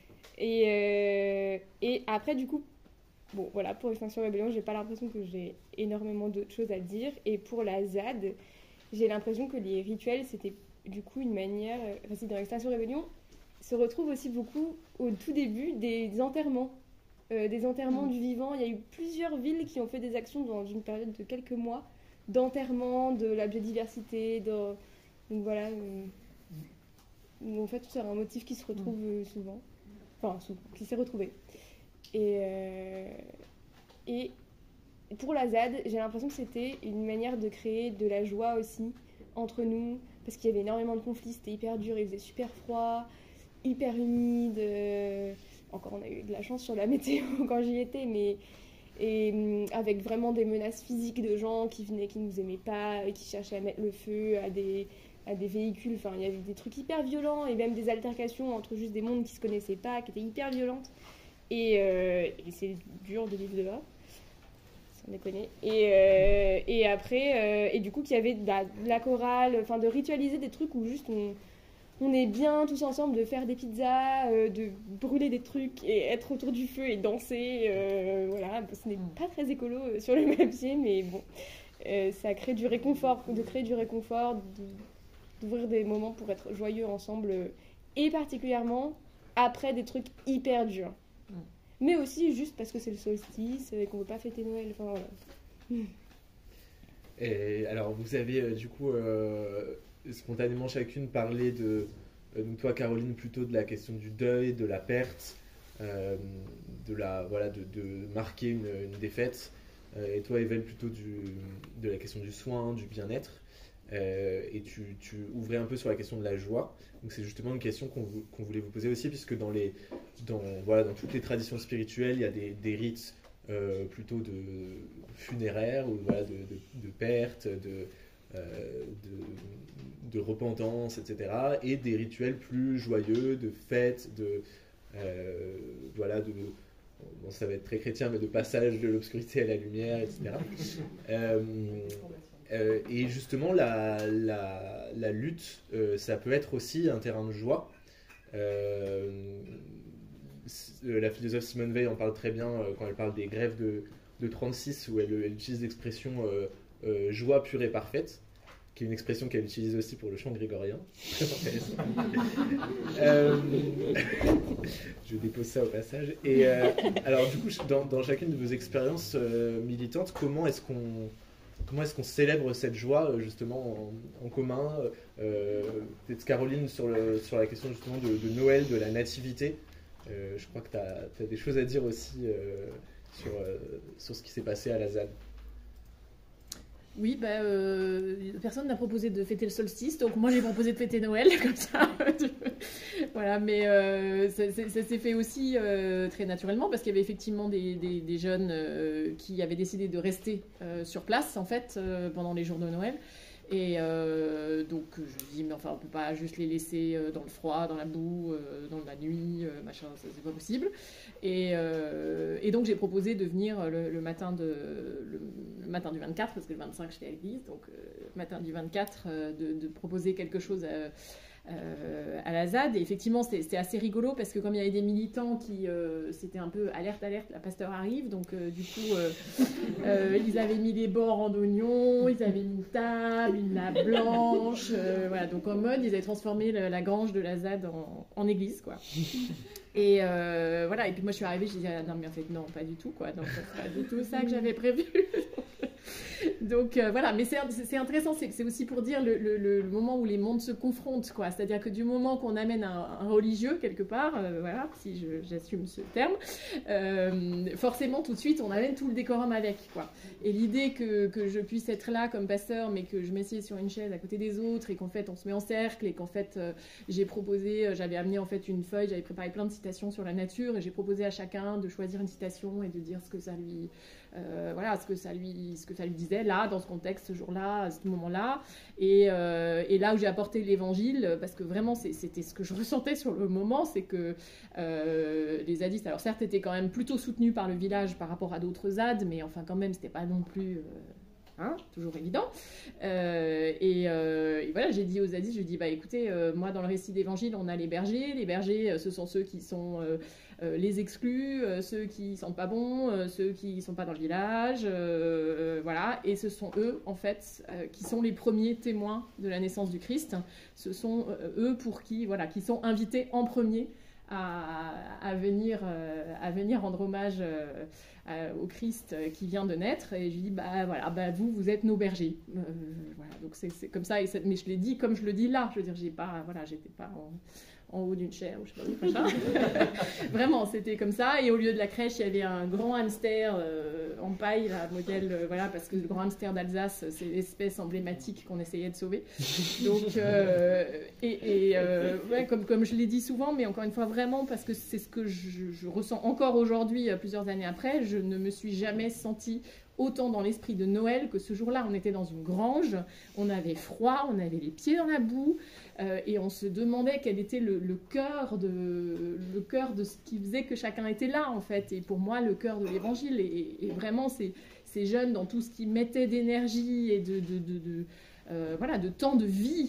Et après, du coup, bon, voilà, pour Extinction Rébellion, j'ai pas l'impression que j'ai énormément d'autres choses à dire. Et pour la ZAD, j'ai l'impression que les rituels, c'était du coup une manière... Enfin, c'est dans Extinction Rébellion, se retrouve aussi beaucoup au tout début des enterrements. Des enterrements du vivant. Il y a eu plusieurs villes qui ont fait des actions dans une période de quelques mois d'enterrement de la biodiversité. Donc voilà, où en fait c'est un motif qui se retrouve souvent. Enfin, souvent, qui s'est retrouvé. Et pour la ZAD, j'ai l'impression que c'était une manière de créer de la joie aussi entre nous, parce qu'il y avait énormément de conflits, c'était hyper dur, il faisait super froid, hyper humide. Encore, on a eu de la chance sur la météo quand j'y étais, mais avec vraiment des menaces physiques de gens qui venaient, qui nous aimaient pas, et qui cherchaient à mettre le feu à des véhicules. Enfin, il y avait des trucs hyper violents et même des altercations entre juste des mondes qui se connaissaient pas, qui étaient hyper violentes. Et c'est dur de vivre dehors, sans déconner. Et après, et du coup, qu'il y avait de la chorale, enfin de ritualiser des trucs où juste on est bien tous ensemble, de faire des pizzas, de brûler des trucs et être autour du feu et danser. Voilà, ce n'est pas très écolo sur le papier, mais bon, ça crée du réconfort, d'ouvrir des moments pour être joyeux ensemble, et particulièrement après des trucs hyper durs. Mais aussi juste parce que c'est le solstice et qu'on ne veut pas fêter Noël. Enfin, voilà. Et alors, vous avez du coup spontanément chacune parlé de toi, Caroline, plutôt de la question du deuil, de la perte, de marquer une défaite. Et toi, Evel, plutôt de la question du soin, du bien-être. et tu ouvrais un peu sur la question de la joie. Donc c'est justement une question qu'on voulait vous poser aussi, puisque dans toutes les traditions spirituelles, il y a des rites plutôt de funéraires, ou voilà, de perte, de repentance, etc. Et des rituels plus joyeux, de fêtes, bon, ça va être très chrétien, mais de passage de l'obscurité à la lumière, etc. Et justement, la lutte, ça peut être aussi un terrain de joie. La philosophe Simone Weil en parle très bien quand elle parle des grèves de 36, où elle utilise l'expression joie pure et parfaite, qui est une expression qu'elle utilise aussi pour le chant grégorien. Très intéressant. Je dépose ça au passage. Et alors du coup, dans chacune de vos expériences militantes, comment est-ce qu'on célèbre cette joie justement en commun, peut-être Caroline sur la question justement de Noël, de la nativité. Je crois que tu as des choses à dire aussi sur ce qui s'est passé à la ZAD. Oui, personne n'a proposé de fêter le solstice, donc moi j'ai proposé de fêter Noël, comme ça. Voilà, mais ça s'est fait aussi très naturellement, parce qu'il y avait effectivement des jeunes qui avaient décidé de rester sur place, en fait, pendant les jours de Noël. Et donc je dis, mais enfin on peut pas juste les laisser dans le froid, dans la boue, dans la nuit, machin, ça c'est pas possible. Et donc j'ai proposé de venir le matin du 24, parce que le 25 j'étais à l'église, donc le matin du 24 de proposer quelque chose à la ZAD. Et effectivement c'était assez rigolo, parce que comme il y avait des militants qui c'était un peu alerte, la pasteur arrive, donc du coup ils avaient mis des bords en oignons, ils avaient mis une table, une nappe blanche, voilà, donc en mode ils avaient transformé la grange de la ZAD en église, quoi. Et voilà, et puis moi je suis arrivée, j'ai dit ah, non mais en fait non, pas du tout, quoi, donc c'est pas du tout ça que j'avais prévu. Donc voilà, mais c'est intéressant, c'est aussi pour dire le moment où les mondes se confrontent, quoi. C'est-à-dire que du moment qu'on amène un religieux quelque part, voilà, si j'assume ce terme, forcément tout de suite on amène tout le décorum avec, quoi. Et l'idée que je puisse être là comme pasteur, mais que je m'assieds sur une chaise à côté des autres, et qu'en fait on se met en cercle, et qu'en fait j'avais amené en fait une feuille, j'avais préparé plein de citations sur la nature, et j'ai proposé à chacun de choisir une citation et de dire ce que ça lui voilà, ce que ça lui disait là, dans ce contexte, ce jour-là, à ce moment-là. Et là où j'ai apporté l'évangile, parce que vraiment c'était ce que je ressentais sur le moment, c'est que les zadistes, alors certes, étaient quand même plutôt soutenus par le village par rapport à d'autres ZAD, mais enfin quand même, c'était pas non plus... toujours évident. Et voilà, j'ai dit aux zadistes, je dis bah écoutez, moi dans le récit d'évangile, on a les bergers. Les bergers, ce sont ceux qui sont les exclus, ceux qui sentent pas bon, ceux qui sont pas dans le village, voilà. Et ce sont eux, en fait, qui sont les premiers témoins de la naissance du Christ. Ce sont eux qui sont invités en premier à venir rendre hommage au Christ qui vient de naître. Et je lui dis vous êtes nos bergers, voilà, donc c'est comme ça. Mais je l'ai dit comme je le dis là, je veux dire, j'étais pas en haut d'une chaire ou je sais pas. Vraiment, c'était comme ça. Et au lieu de la crèche, il y avait un grand hamster en paille, là, modèle, voilà, parce que le grand hamster d'Alsace, c'est l'espèce emblématique qu'on essayait de sauver. Donc, ouais, comme je l'ai dit souvent, mais encore une fois, vraiment, parce que c'est ce que je ressens encore aujourd'hui, plusieurs années après, je ne me suis jamais sentie autant dans l'esprit de Noël que ce jour-là. On était dans une grange, on avait froid, on avait les pieds dans la boue, et on se demandait quel était le cœur de ce qui faisait que chacun était là, en fait. Et pour moi, le cœur de l'évangile, et vraiment ces jeunes dans tout ce qui mettait d'énergie et voilà, de temps de vie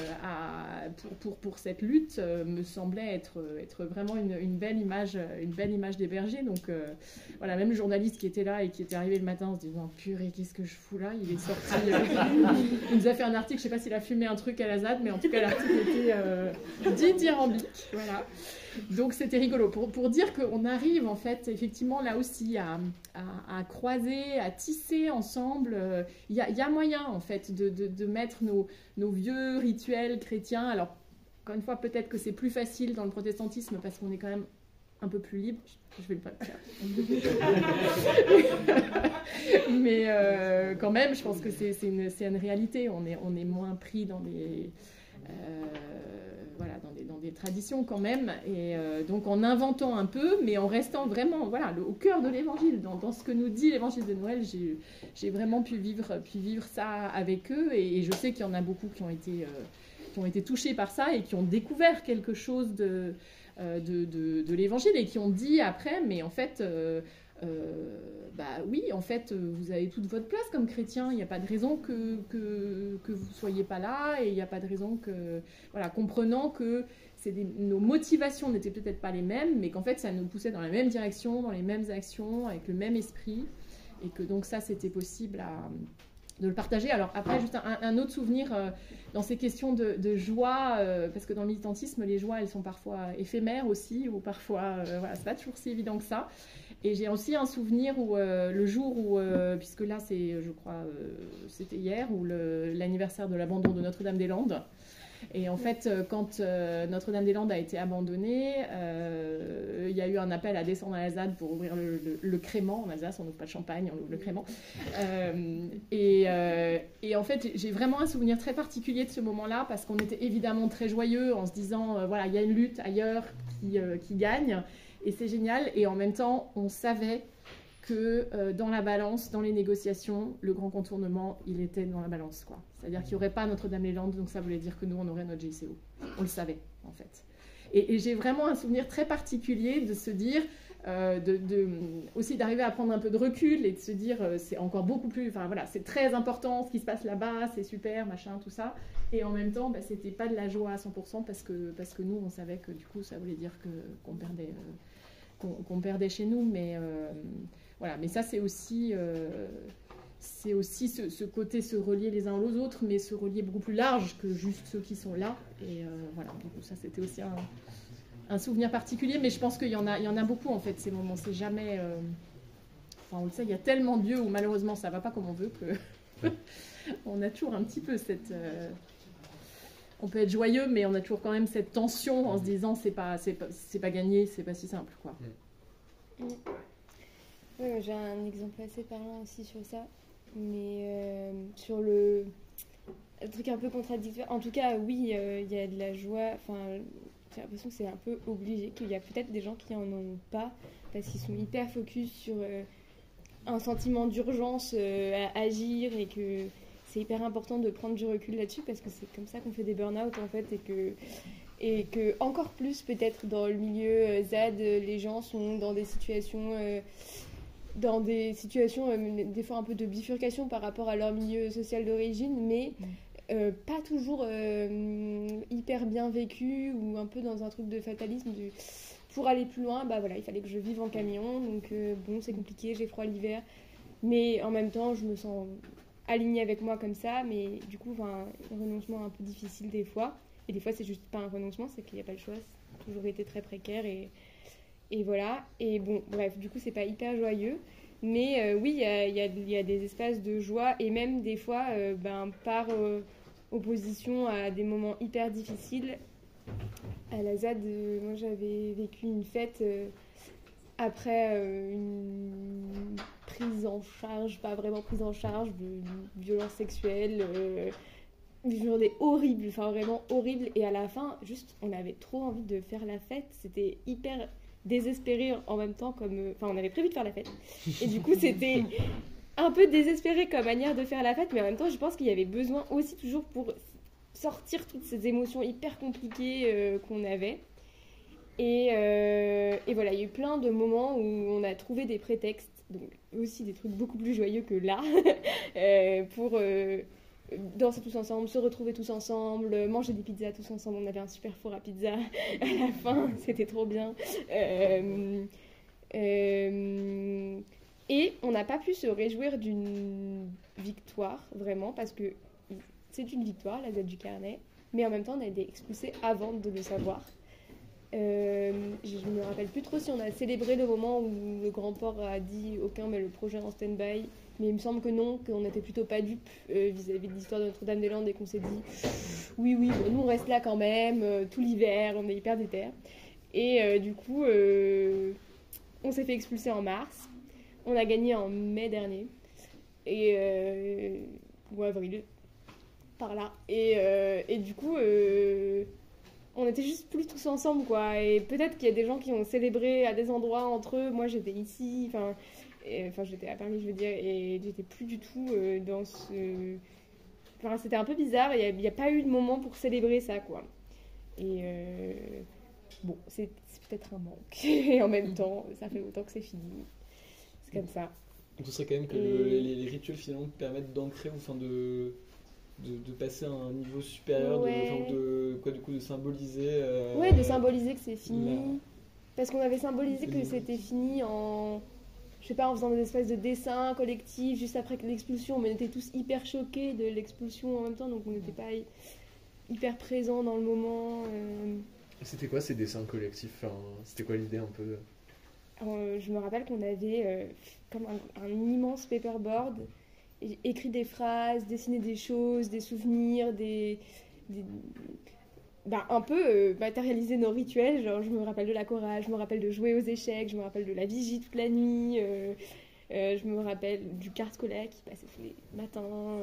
pour cette lutte me semblait être vraiment une belle image des bergers. Donc voilà, même le journaliste qui était là et qui était arrivé le matin en se disant purée, qu'est-ce que je fous là, il est sorti il nous a fait un article, je sais pas s'il a fumé un truc à la ZAD, mais en tout cas l'article était dithyrambique, voilà. Donc c'était rigolo pour dire qu'on arrive en fait effectivement là aussi à croiser, à tisser ensemble. Il y a moyen en fait de mettre nos vieux rituels chrétiens. Alors encore une fois, peut-être que c'est plus facile dans le protestantisme parce qu'on est quand même un peu plus libre. Je vais pas le faire. mais quand même, je pense que c'est une réalité. On est moins pris dans des... dans des traditions quand même, et donc en inventant un peu, mais en restant vraiment au cœur de l'évangile, dans ce que nous dit l'évangile de Noël. J'ai vraiment pu vivre ça avec eux, et je sais qu'il y en a beaucoup qui ont été touchés par ça et qui ont découvert quelque chose de l'évangile, et qui ont dit après, mais en fait... oui, en fait, vous avez toute votre place comme chrétien. Il n'y a pas de raison que vous ne soyez pas là, et il n'y a pas de raison que... Voilà, comprenant que nos motivations n'étaient peut-être pas les mêmes, mais qu'en fait, ça nous poussait dans la même direction, dans les mêmes actions, avec le même esprit, et que donc ça, c'était possible de le partager. Alors après, juste un autre souvenir dans ces questions de joie, parce que dans le militantisme, les joies, elles sont parfois éphémères aussi, ou parfois, c'est pas toujours si évident que ça. Et j'ai aussi un souvenir où le jour où, puisque là c'est, je crois, c'était hier, où l'anniversaire de l'abandon de Notre-Dame-des-Landes. Et en fait, quand Notre-Dame-des-Landes a été abandonnée, il y a eu un appel à descendre à la ZAD pour ouvrir le crément. En Alsace, on n'ouvre pas de champagne, on ouvre le crément. Et en fait, j'ai vraiment un souvenir très particulier de ce moment-là, parce qu'on était évidemment très joyeux en se disant, il y a une lutte ailleurs qui gagne. Et c'est génial, et en même temps, on savait que dans la balance, dans les négociations, le grand contournement, il était dans la balance, quoi. C'est-à-dire qu'il n'y aurait pas Notre-Dame-des-Landes, donc ça voulait dire que nous, on aurait notre GCO. On le savait, en fait. Et j'ai vraiment un souvenir très particulier de se dire, aussi d'arriver à prendre un peu de recul et de se dire, c'est encore beaucoup plus... c'est très important ce qui se passe là-bas, c'est super, machin, tout ça. Et en même temps, c'était pas de la joie à 100%, parce que nous, on savait que du coup, ça voulait dire qu'on perdait chez nous. Mais mais ça, c'est aussi ce côté se relier les uns aux autres, mais se relier beaucoup plus large que juste ceux qui sont là. Et du coup, ça, c'était aussi un souvenir particulier, mais je pense qu'il y en a beaucoup, en fait, ces moments. C'est jamais... on le sait, il y a tellement de lieux où malheureusement ça va pas comme on veut que on a toujours un petit peu cette... On peut être joyeux, mais on a toujours quand même cette tension en se disant c'est pas gagné, c'est pas si simple, quoi. Ouais, j'ai un exemple assez parlant aussi sur ça, mais sur le truc un peu contradictoire. En tout cas, oui, il y a de la joie. J'ai l'impression que c'est un peu obligé, qu'il y a peut-être des gens qui en ont pas, parce qu'ils sont hyper focus sur un sentiment d'urgence à agir, et que c'est hyper important de prendre du recul là-dessus, parce que c'est comme ça qu'on fait des burn-out, en fait, et que encore plus peut-être dans le milieu ZAD, les gens sont dans des situations des fois un peu de bifurcation par rapport à leur milieu social d'origine, mais pas toujours hyper bien vécu, ou un peu dans un truc de fatalisme pour aller plus loin, il fallait que je vive en camion, donc c'est compliqué, j'ai froid l'hiver, mais en même temps je me sens alignée avec moi comme ça, mais du coup un renoncement un peu difficile des fois, et des fois c'est juste pas un renoncement, c'est qu'il n'y a pas le choix, ça a toujours été très précaire, et voilà, et bref, du coup c'est pas hyper joyeux, mais oui, il y a des espaces de joie, et même des fois par opposition à des moments hyper difficiles. À la ZAD, moi j'avais vécu une fête après une prise en charge, pas vraiment prise en charge, de violences sexuelles, une journée horrible, vraiment horrible, et à la fin, juste, on avait trop envie de faire la fête, c'était hyper désespéré en même temps, on avait prévu de faire la fête, et du coup c'était un peu désespéré comme manière de faire la fête, mais en même temps je pense qu'il y avait besoin aussi toujours pour sortir toutes ces émotions hyper compliquées qu'on avait, et voilà, il y a eu plein de moments où on a trouvé des prétextes, donc aussi des trucs beaucoup plus joyeux que là, pour danser tous ensemble, se retrouver tous ensemble, manger des pizzas tous ensemble. On avait un super four à pizza à la fin, c'était trop bien. Et on n'a pas pu se réjouir d'une victoire, vraiment, parce que c'est une victoire, la date du carnet, mais en même temps, on a été expulsés avant de le savoir. Je ne me rappelle plus trop si on a célébré le moment où le grand port a dit « Ok, on met le projet en stand-by », mais il me semble que non, qu'on n'était plutôt pas dupes vis-à-vis de l'histoire de Notre-Dame-des-Landes, et qu'on s'est dit « Oui, nous on reste là quand même, tout l'hiver, on est hyper déter ». Et du coup, on s'est fait expulser en mars, on a gagné en mai dernier. ou avril, par là. Et du coup, on était juste plus tous ensemble, quoi. Et peut-être qu'il y a des gens qui ont célébré à des endroits entre eux. Moi, j'étais ici, enfin, j'étais à Paris, je veux dire, et j'étais plus du tout dans ce... Enfin, c'était un peu bizarre, il n'y a pas eu de moment pour célébrer ça, quoi. Et bon, c'est peut-être un manque. Et en même temps, ça fait longtemps que c'est fini. C'est comme ça. Donc ce serait quand même que les rituels finalement permettent d'ancrer, enfin de passer à un niveau supérieur, de symboliser. Ouais, de symboliser que c'est fini. La... Parce qu'on avait symbolisé que c'était fini je sais pas, en faisant des espèces de dessins collectifs juste après l'expulsion, mais on était tous hyper choqués de l'expulsion en même temps, donc on n'était pas hyper présents dans le moment. C'était quoi ces dessins collectifs, enfin, c'était quoi l'idée un peu? Je me rappelle qu'on avait comme un immense paperboard, écrit des phrases, dessiné des choses, des souvenirs, un peu matérialiser nos rituels. Genre, je me rappelle de la chorale, je me rappelle de jouer aux échecs, je me rappelle de la vigie toute la nuit, je me rappelle du carte-collet qui passait tous les matins.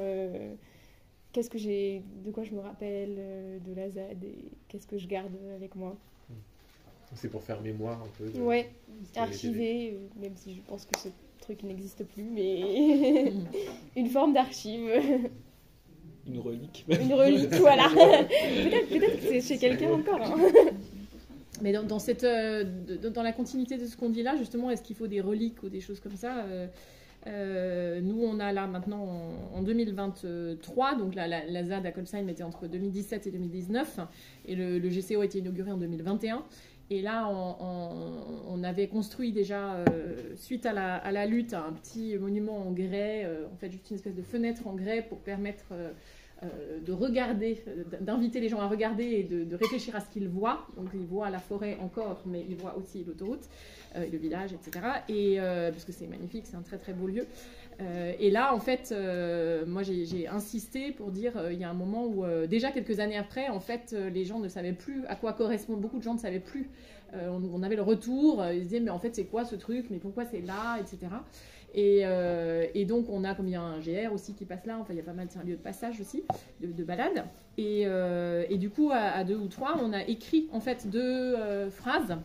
De quoi je me rappelle de la ZAD et qu'est-ce que je garde avec moi. C'est pour faire mémoire un peu. Ouais, archiver, même si je pense que ce truc n'existe plus, mais une forme d'archive. Une relique. Une relique, voilà. Peut-être que c'est chez quelqu'un encore. Hein. Mais dans la continuité de ce qu'on dit là, justement, est-ce qu'il faut des reliques ou des choses comme ça nous, on a là maintenant en 2023, donc la ZAD à Colsheim était entre 2017 et 2019, et le GCO a été inauguré en 2021. Et là, on avait construit déjà, suite à la lutte, un petit monument en grès, en fait juste une espèce de fenêtre en grès pour permettre de regarder, d'inviter les gens à regarder et de réfléchir à ce qu'ils voient. Donc ils voient la forêt encore, mais ils voient aussi l'autoroute, le village, etc. Et, parce que c'est magnifique, c'est un très très beau lieu. Et là, en fait, moi j'ai insisté pour dire, il y a un moment où, déjà quelques années après, en fait, les gens ne savaient plus à quoi correspond, beaucoup de gens ne savaient plus. On avait le retour, ils se disaient, mais en fait, c'est quoi ce truc, mais pourquoi c'est là, etc. Et donc, on a, comme il y a un GR aussi qui passe là, enfin, il y a pas mal, c'est un lieu de passage aussi, de balade. Et du coup, à 2 ou 3, on a écrit, en fait, 2 phrases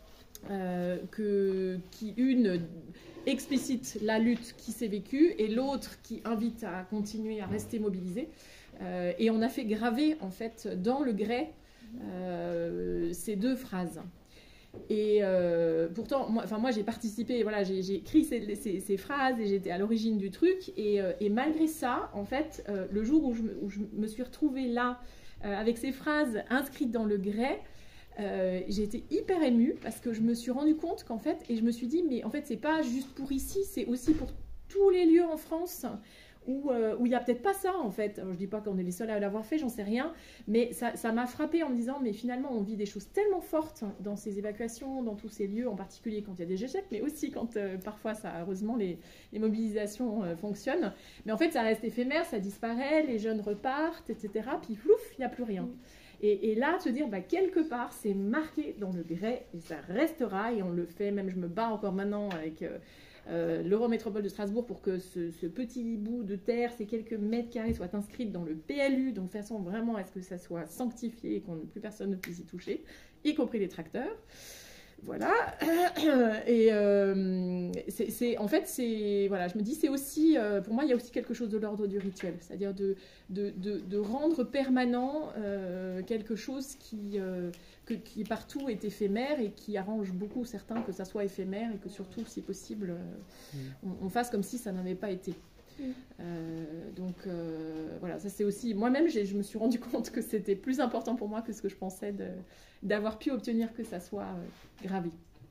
qui, une explicite la lutte qui s'est vécue et l'autre qui invite à continuer à rester mobilisé. Et on a fait graver, en fait, dans le grès, ces 2 phrases. Et pourtant, moi j'ai participé, voilà, j'ai écrit ces phrases et j'étais à l'origine du truc. Et malgré ça, en fait, le jour où je me suis retrouvée là, avec ces phrases inscrites dans le grès, j'ai été hyper émue parce que je me suis rendu compte qu'en fait, et je me suis dit, mais en fait, c'est pas juste pour ici, c'est aussi pour tous les lieux en France où il n'y a peut-être pas ça en fait. Alors, je ne dis pas qu'on est les seuls à l'avoir fait, j'en sais rien, mais ça m'a frappée en me disant, mais finalement on vit des choses tellement fortes dans ces évacuations, dans tous ces lieux, en particulier quand il y a des échecs, mais aussi quand parfois heureusement les mobilisations fonctionnent. Mais en fait ça reste éphémère, ça disparaît, les jeunes repartent, etc. Puis plouf, il n'y a plus rien. Et là, se dire, quelque part, c'est marqué dans le grès et ça restera, et on le fait, même je me bats encore maintenant avec l'Eurométropole de Strasbourg pour que ce petit bout de terre, ces quelques mètres carrés, soient inscrits dans le PLU, donc de façon vraiment à ce que ça soit sanctifié et que plus personne ne puisse y toucher, y compris les tracteurs. Voilà. Et en fait, voilà, je me dis, c'est aussi, pour moi, il y a aussi quelque chose de l'ordre du rituel, c'est-à-dire de rendre permanent quelque chose qui partout est éphémère et qui arrange beaucoup certains que ça soit éphémère et que surtout, si possible, on fasse comme si ça n'avait pas été. Donc voilà, ça c'est aussi, moi-même je me suis rendu compte que c'était plus important pour moi que ce que je pensais d'avoir pu obtenir que ça soit gravé.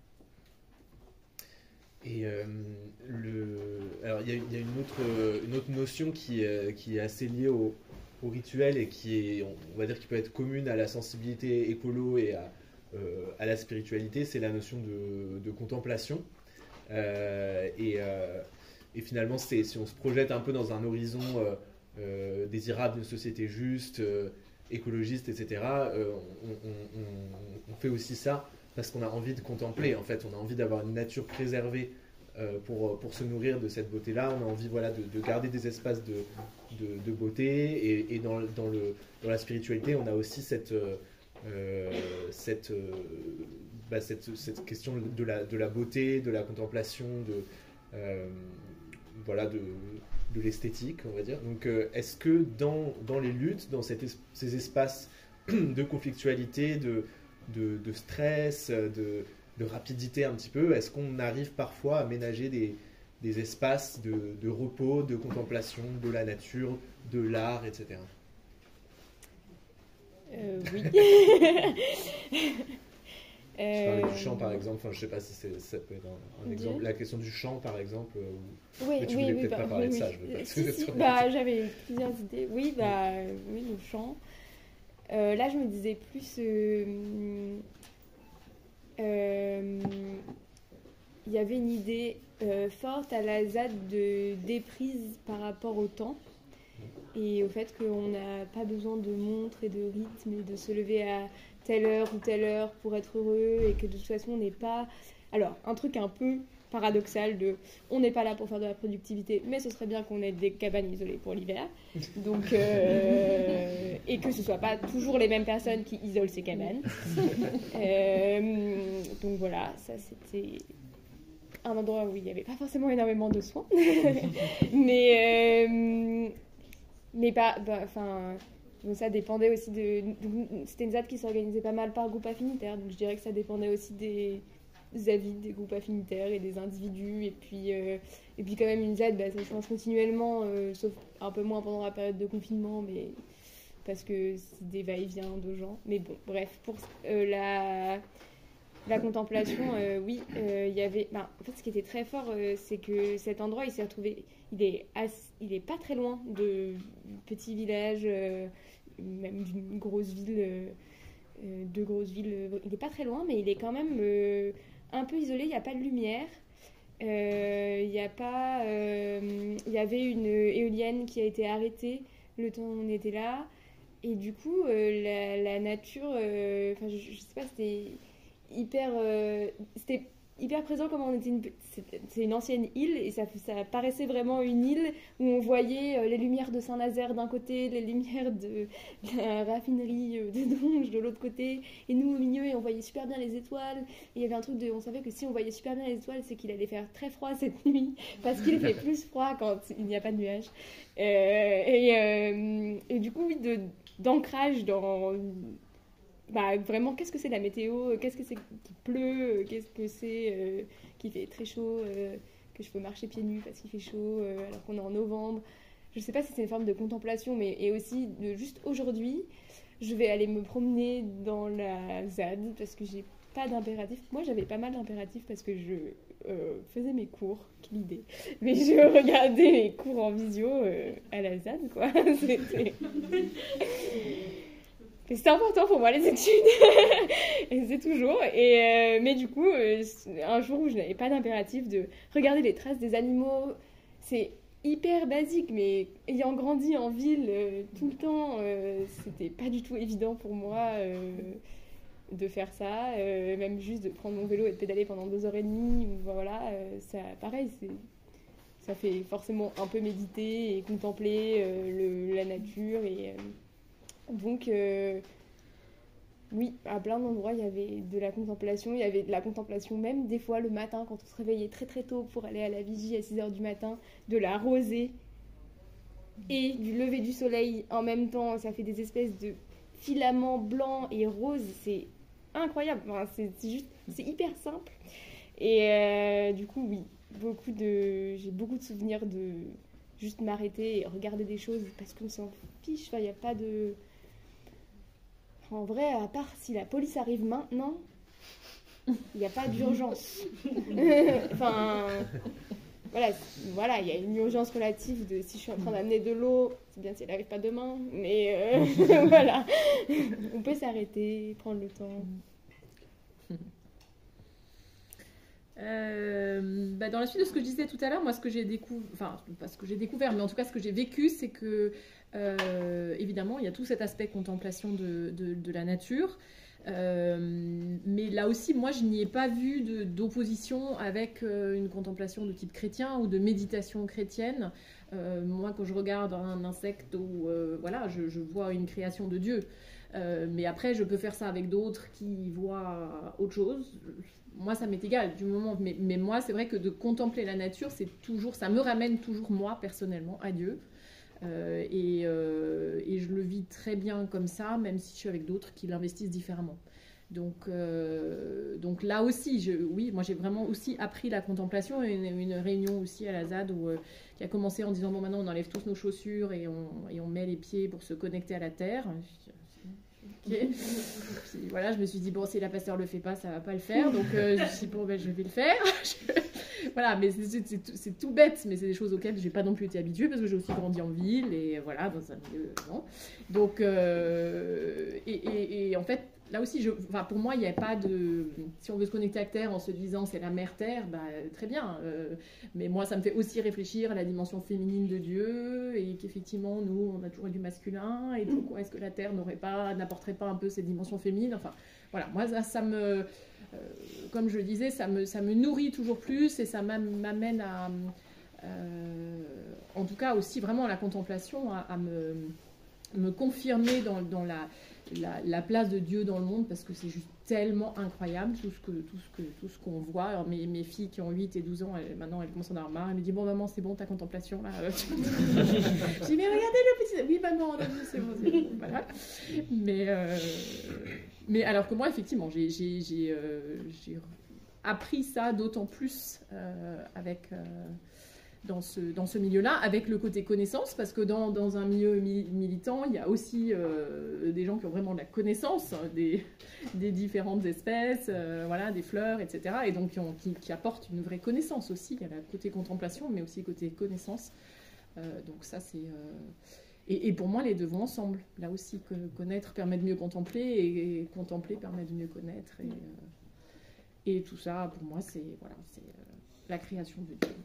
Et alors il y a une autre notion qui est assez liée au rituel et qui est, on va dire, qui peut être commune à la sensibilité écolo et à la spiritualité, c'est la notion de contemplation. Et finalement, si on se projette un peu dans un horizon désirable d'une société juste, écologiste, etc., on fait aussi ça parce qu'on a envie de contempler. En fait, on a envie d'avoir une nature préservée pour se nourrir de cette beauté-là. On a envie voilà, de garder des espaces de beauté. Et dans la spiritualité, on a aussi cette question de la beauté, de la contemplation, voilà, de l'esthétique, on va dire. Donc, est-ce que dans les luttes, dans ces espaces de conflictualité, de stress, de rapidité un petit peu, est-ce qu'on arrive parfois à ménager des espaces de repos, de contemplation, de la nature, de l'art, etc. Oui. Je parlais du chant par exemple, enfin, je ne sais pas si ça peut être un exemple. La question du chant par exemple, mais tu voulais peut-être pas parler de ça. Je veux pas si, j'avais plusieurs idées. Oui, le chant. Là, je me disais plus... il y avait une idée forte à la ZAD de déprise par rapport au temps et au fait qu'on n'a pas besoin de montre et de rythme et de se lever à telle heure ou telle heure pour être heureux et que de toute façon on n'est pas... Alors, un truc un peu paradoxal de on n'est pas là pour faire de la productivité, mais ce serait bien qu'on ait des cabanes isolées pour l'hiver. Donc, et que ce ne soit pas toujours les mêmes personnes qui isolent ces cabanes. Donc voilà, ça c'était un endroit où il n'y avait pas forcément énormément de soins. mais pas... Donc ça dépendait aussi c'était une ZAD qui s'organisait pas mal par groupe affinitaire, donc je dirais que ça dépendait aussi des avis des groupes affinitaires et des individus, et puis quand même une ZAD, ça change continuellement, sauf un peu moins pendant la période de confinement, mais parce que c'est des va-et-vient de gens. Mais bon, bref, pour la contemplation, oui, il y avait... en fait, ce qui était très fort, c'est que cet endroit, il s'est retrouvé... Il est pas très loin de petits villages, même d'une grosse ville, deux grosses villes. Il n'est pas très loin, mais il est quand même un peu isolé. Il n'y a pas de lumière. Il y avait une éolienne qui a été arrêtée le temps où on était là. Et du coup, la nature... je sais pas, c'était hyper présent comme on était c'est une ancienne île et ça paraissait vraiment une île où on voyait les lumières de Saint-Nazaire d'un côté, les lumières de la raffinerie de Donge de l'autre côté, et nous au milieu, et on voyait super bien les étoiles. Et il y avait un truc on savait que si on voyait super bien les étoiles, c'est qu'il allait faire très froid cette nuit parce qu'il fait plus froid quand il n'y a pas de nuages. Et du coup, oui, d'ancrage dans... vraiment, qu'est-ce que c'est la météo, qu'est-ce que c'est qu'il pleut, qu'est-ce que c'est qu'il fait très chaud, que je peux marcher pieds nus parce qu'il fait chaud alors qu'on est en novembre. Je sais pas si c'est une forme de contemplation, et aussi de juste aujourd'hui, je vais aller me promener dans la ZAD parce que j'ai pas d'impératif. Moi, j'avais pas mal d'impératifs parce que je faisais mes cours, quelle idée. Mais je regardais mes cours en visio à la ZAD, quoi. C'était important pour moi, les études. Et c'est toujours. Mais du coup, un jour où je n'avais pas d'impératif de regarder les traces des animaux, c'est hyper basique, mais ayant grandi en ville tout le temps, c'était pas du tout évident pour moi de faire ça. Même juste de prendre mon vélo et de pédaler pendant 2h30. Voilà, ça, pareil, ça fait forcément un peu méditer et contempler la nature donc, oui, à plein d'endroits, il y avait de la contemplation. Il y avait de la contemplation même des fois le matin, quand on se réveillait très très tôt pour aller à la vigie à 6h du matin, de la rosée et du lever du soleil en même temps. Ça fait des espèces de filaments blancs et roses. C'est incroyable. C'est hyper simple. Et du coup, oui, j'ai beaucoup de souvenirs de juste m'arrêter et regarder des choses parce qu'on s'en fiche. Il n'y a pas de... En vrai, à part si la police arrive maintenant, il n'y a pas d'urgence. Voilà, il y a une urgence relative de si je suis en train d'amener de l'eau, c'est bien si elle n'arrive pas demain, mais voilà. On peut s'arrêter, prendre le temps. Dans la suite de ce que je disais tout à l'heure, moi ce que j'ai découvert, enfin pas ce que j'ai découvert, mais en tout cas ce que j'ai vécu, c'est que évidemment il y a tout cet aspect contemplation de la nature, Mais là aussi, moi, je n'y ai pas vu d'opposition avec une contemplation de type chrétien ou de méditation chrétienne. Moi, quand je regarde un insecte, voilà, je vois une création de Dieu. Mais après, je peux faire ça avec d'autres qui voient autre chose. Moi, ça m'est égal du moment. Mais moi, c'est vrai que de contempler la nature, ça me ramène toujours, moi, personnellement, à Dieu. Et je le vis très bien comme ça, même si je suis avec d'autres qui l'investissent différemment. Donc là aussi, oui, moi j'ai vraiment aussi appris la contemplation. Une réunion aussi à la ZAD qui a commencé en disant bon, maintenant on enlève tous nos chaussures et on met les pieds pour se connecter à la terre. Okay. Puis, voilà, je me suis dit bon, si la pasteur le fait pas, ça va pas le faire. Donc je me suis dit bon, ben, je vais le faire. Voilà, mais c'est tout bête, mais c'est des choses auxquelles j'ai pas non plus été habituée parce que j'ai aussi grandi en ville et voilà, dans un milieu. Non. Donc, et en fait, là aussi, pour moi, il n'y a pas de. Si on veut se connecter à Terre en se disant c'est la mère Terre, bah, très bien. Mais moi, ça me fait aussi réfléchir à la dimension féminine de Dieu et qu'effectivement, nous, on a toujours eu du masculin et pourquoi est-ce que la Terre n'apporterait pas un peu cette dimension féminine. Enfin, voilà, moi, ça me. Comme je le disais, ça me nourrit toujours plus et ça m'amène à, en tout cas aussi vraiment à la contemplation, à me confirmer dans la place de Dieu dans le monde parce que c'est juste tellement incroyable tout ce qu'on voit. Alors mes filles qui ont 8 et 12 ans, maintenant elles commencent à en avoir marre. Elles me disent bon maman c'est bon ta contemplation là. Je dis mais regardez le petit. Oui maman c'est bon, voilà. Mais alors que moi effectivement j'ai appris ça d'autant plus avec dans ce milieu-là, avec le côté connaissance, parce que dans un milieu militant, il y a aussi des gens qui ont vraiment de la connaissance des différentes espèces, voilà, des fleurs, etc. Et donc qui apportent une vraie connaissance aussi. Il y a le côté contemplation, mais aussi le côté connaissance. Donc ça, c'est... Et pour moi, les deux vont ensemble. Là aussi, connaître permet de mieux contempler, et contempler permet de mieux connaître. Et tout ça, pour moi, c'est la création de Dieu.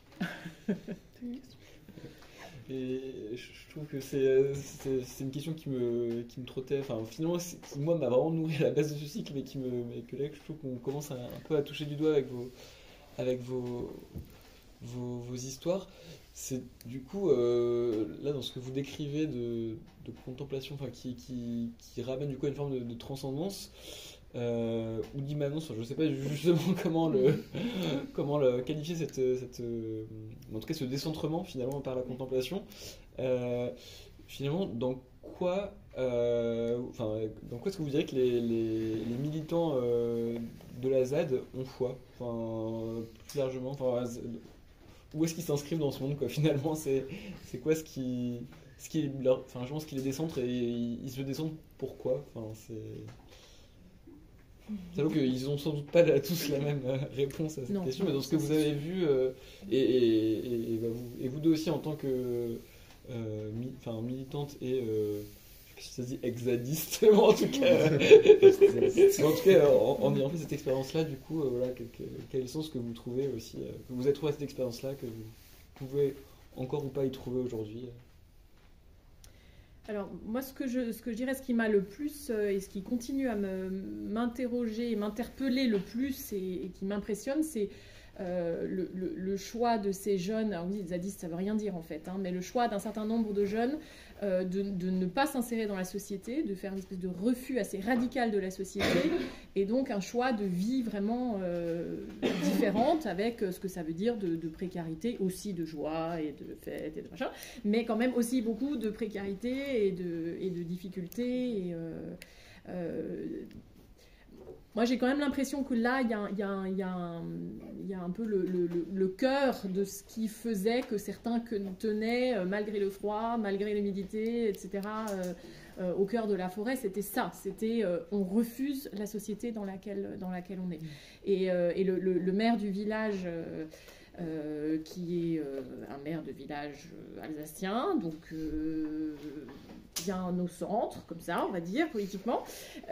Et je trouve que c'est une question qui me trottait, enfin finalement qui moi m'a vraiment nourri à la base de ce cycle, mais que là je trouve qu'on commence un peu à toucher du doigt avec vos histoires. C'est du coup là dans ce que vous décrivez de contemplation, enfin qui ramène du coup à une forme de transcendance. Ou d'immanence, je ne sais pas justement comment le qualifier en tout cas ce décentrement finalement par la contemplation. Finalement, dans quoi est-ce que vous diriez que les militants de la ZAD ont foi, plus largement, où est-ce qu'ils s'inscrivent dans ce monde quoi, finalement, c'est quoi ce qui les décentre et ils se décentrent pourquoi, j'avoue qu'ils n'ont sans doute pas tous la même réponse à cette question, mais dans ce que vous avez vu, et vous deux aussi en tant que militante et je sais pas si ça se dit exadiste, mais en tout cas, en ayant fait cette expérience-là, du coup, voilà, quel sens que vous trouvez aussi, que vous avez trouvé à cette expérience-là, que vous pouvez encore ou pas y trouver aujourd'hui? Alors, moi, ce que je dirais, ce qui m'a le plus, et ce qui continue à m'interroger et m'interpeller le plus et qui m'impressionne, c'est le choix de ces jeunes, alors oui, zadistes, ça ne veut rien dire en fait, mais le choix d'un certain nombre de jeunes de ne pas s'insérer dans la société, de faire une espèce de refus assez radical de la société, et donc un choix de vie vraiment différente, avec ce que ça veut dire de précarité, aussi de joie et de fête et de machin, mais quand même aussi beaucoup de précarité et de difficultés. Moi, j'ai quand même l'impression que là, il y a un peu le cœur de ce qui faisait que certains tenaient, malgré le froid, malgré l'humidité, etc., au cœur de la forêt. C'était ça. C'était on refuse la société dans laquelle on est. Et le maire du village... qui est un maire de village alsacien, donc bien au centre, comme ça, on va dire, politiquement.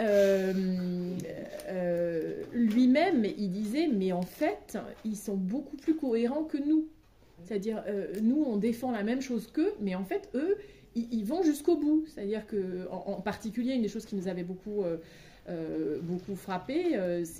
Lui-même, il disait, mais en fait, ils sont beaucoup plus cohérents que nous. C'est-à-dire, nous, on défend la même chose qu'eux, mais en fait, eux, ils vont jusqu'au bout. C'est-à-dire que, en particulier, une des choses qui nous avait beaucoup beaucoup frappé.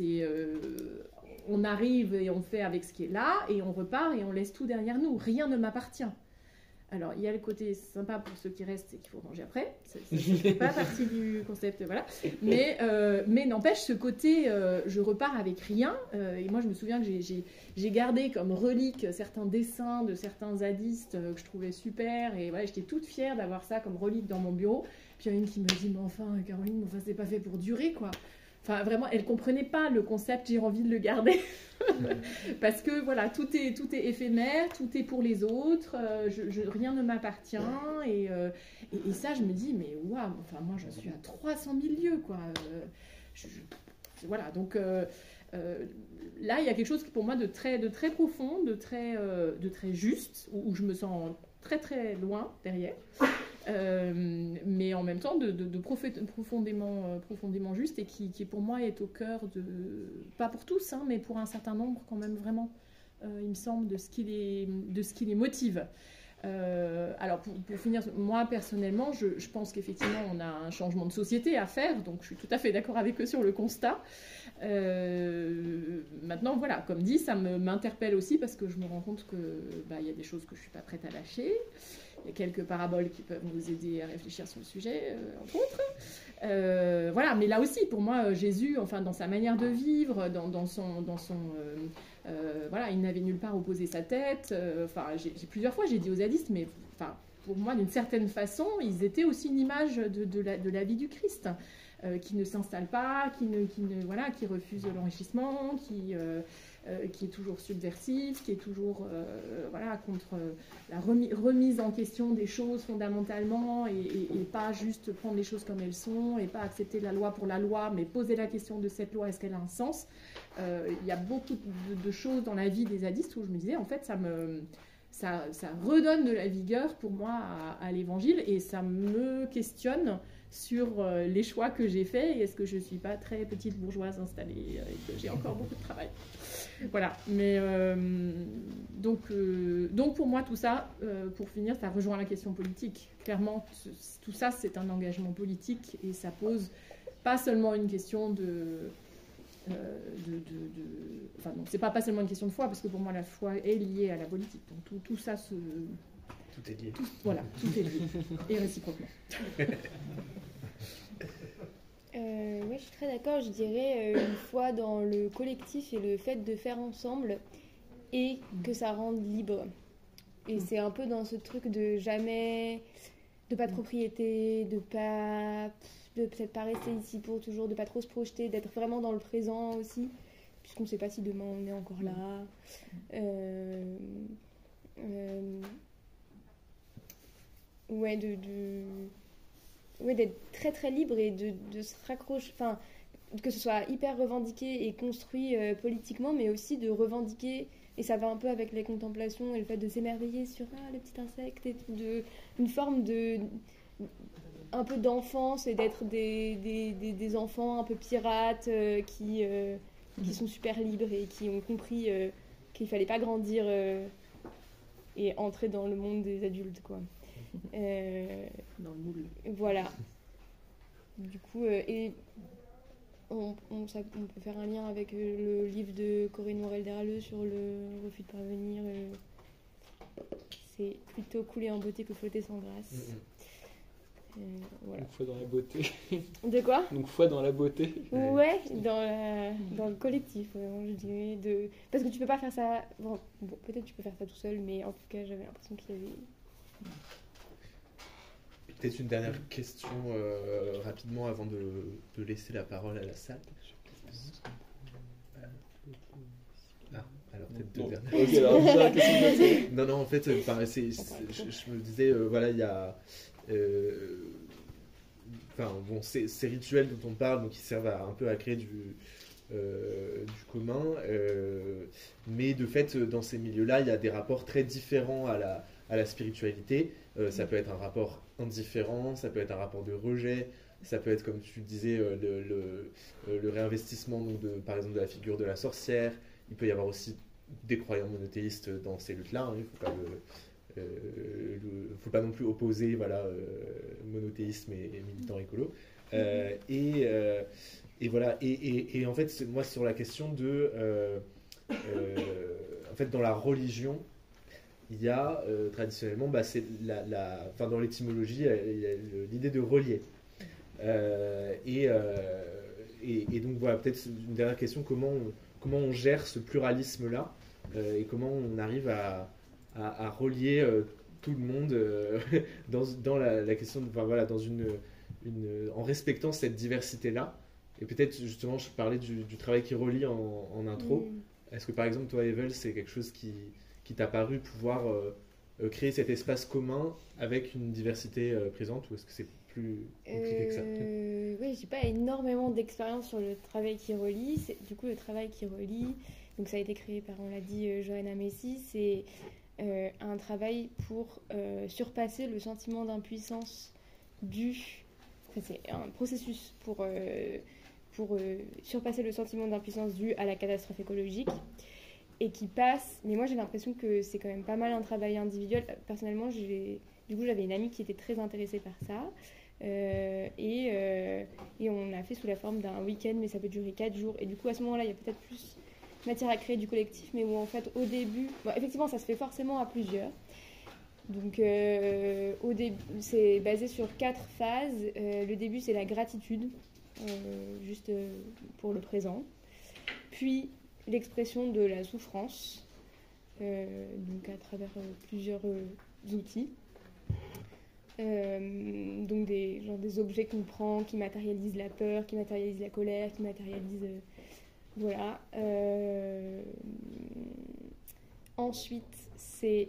On arrive et on fait avec ce qui est là, et on repart et on laisse tout derrière nous. Rien ne m'appartient. Alors, il y a le côté sympa pour ceux qui restent, c'est qu'il faut manger après. Ça fait pas partie du concept, voilà. Mais n'empêche, ce côté, je repars avec rien. Et moi, je me souviens que j'ai gardé comme relique certains dessins de certains zadistes que je trouvais super. Et voilà, j'étais toute fière d'avoir ça comme relique dans mon bureau. Puis il y en a une qui me dit, mais enfin, Caroline, enfin, c'est pas fait pour durer, quoi. Enfin, vraiment, elle ne comprenait pas le concept, j'ai envie de le garder. Parce que, voilà, tout est éphémère, tout est pour les autres, rien ne m'appartient. Et ça, je me dis, mais waouh, enfin, moi, j'en suis à 300 000 lieues, quoi. Voilà, donc là, il y a quelque chose pour moi de très profond, de très juste, où je me sens très, très loin derrière. Mais en même temps de profondément juste, et qui pour moi est au cœur de, pas pour tous, hein, mais pour un certain nombre quand même vraiment, il me semble, de ce qui les motive. Alors pour finir, moi personnellement, je pense qu'effectivement on a un changement de société à faire, donc je suis tout à fait d'accord avec eux sur le constat. Maintenant, voilà, comme dit, ça m'interpelle aussi, parce que je me rends compte que y a des choses que je suis pas prête à lâcher. Il y a quelques paraboles qui peuvent nous aider à réfléchir sur le sujet, entre autres. Voilà, mais là aussi, pour moi, Jésus, enfin, dans sa manière de vivre, dans son voilà, il n'avait nulle part opposé sa tête. Enfin, plusieurs fois, j'ai dit aux zadistes, mais enfin, pour moi, d'une certaine façon, ils étaient aussi une image de la vie du Christ, qui ne s'installe pas, qui refuse l'enrichissement, qui est toujours subversif, qui est toujours voilà, contre la remise en question des choses fondamentalement, et pas juste prendre les choses comme elles sont, et pas accepter la loi pour la loi, mais poser la question de cette loi, est-ce qu'elle a un sens. Il y a beaucoup de choses dans la vie des zadistes où je me disais, en fait, ça redonne de la vigueur pour moi à l'évangile, et ça me questionne sur les choix que j'ai faits, et est-ce que je ne suis pas très petite bourgeoise installée, et que j'ai encore beaucoup de travail. Voilà, mais donc pour moi tout ça, pour finir, ça rejoint la question politique. Clairement, tout ça c'est un engagement politique, et ça pose pas seulement une question enfin non, c'est pas seulement une question de foi, parce que pour moi la foi est liée à la politique. Donc tout ça tout est lié. Voilà, tout est lié, et réciproquement. Oui, je suis très d'accord. Je dirais une foi dans le collectif et le fait de faire ensemble, et que ça rende libre. Et c'est un peu dans ce truc de pas de propriété, de peut-être pas rester ici pour toujours, de pas trop se projeter, d'être vraiment dans le présent aussi, puisqu'on ne sait pas si demain on est encore là. Ouais, d'être très très libre, et de se raccrocher, enfin, que ce soit hyper revendiqué et construit politiquement, mais aussi de revendiquer, et ça va un peu avec les contemplations et le fait de s'émerveiller sur le petit insecte, et une forme un peu d'enfance, et d'être des enfants un peu pirates qui sont super libres, et qui ont compris qu'il fallait pas grandir et entrer dans le monde des adultes, quoi. Dans le moule. Voilà. Du coup, et on peut faire un lien avec le livre de Corinne Morel-Deraleux sur le refus de parvenir. C'est plutôt couler en beauté que flotter sans grâce. Voilà. Donc foi dans la beauté. De quoi ? Donc foi dans la beauté. Ouais, dans le collectif, vraiment, je dirais. Parce que tu peux pas faire ça... Bon, peut-être tu peux faire ça tout seul, mais en tout cas, j'avais l'impression qu'il y avait... Peut-être une dernière question rapidement avant de laisser la parole à la salle. Alors peut-être deux dernières. Ok, alors déjà, qu'est-ce que Non, en fait, je me disais, voilà, il y a... ces rituels dont on parle, donc, qui servent un peu à créer du commun, mais de fait, dans ces milieux-là, il y a des rapports très différents à la spiritualité. Ça peut être un rapport indifférent, ça peut être un rapport de rejet, ça peut être, comme tu disais, le réinvestissement, donc, par exemple, de la figure de la sorcière. Il peut y avoir aussi des croyants monothéistes dans ces luttes-là, hein. Il ne faut pas non plus opposer, voilà, monothéisme et militants écolos. Et voilà, et en fait, moi, sur la question de... en fait, dans la religion, il y a traditionnellement, c'est enfin, dans l'étymologie, il y a l'idée de relier. Et donc, voilà, peut-être une dernière question, comment on gère ce pluralisme-là et comment on arrive à relier tout le monde dans la question, enfin, voilà, en respectant cette diversité-là. Et peut-être, justement, je parlais du travail qui relie en intro. Est-ce que, par exemple, toi, Evel, c'est quelque chose qui t'a paru pouvoir créer cet espace commun avec une diversité présente, ou est-ce que c'est plus compliqué que ça? Oui, j'ai pas énormément d'expérience sur le travail qui relie. Du coup, le travail qui relie, donc ça a été créé par, on l'a dit, Johanna Messi, c'est un travail pour surpasser le sentiment d'impuissance c'est un processus pour surpasser le sentiment d'impuissance dû à la catastrophe écologique et qui passe, mais moi j'ai l'impression que c'est quand même pas mal un travail individuel. Personnellement, j'avais une amie qui était très intéressée par ça et on a fait sous la forme d'un week-end, mais ça peut durer 4 jours et du coup à ce moment-là il y a peut-être plus matière à créer du collectif, mais où en fait au début, effectivement ça se fait forcément à plusieurs. Donc au début, c'est basé sur 4 phases. Le début, c'est la gratitude, juste pour le présent. Puis l'expression de la souffrance, donc à travers plusieurs outils. Donc des objets qu'on prend, qui matérialisent la peur, qui matérialisent la colère, qui matérialisent... voilà. Ensuite, c'est...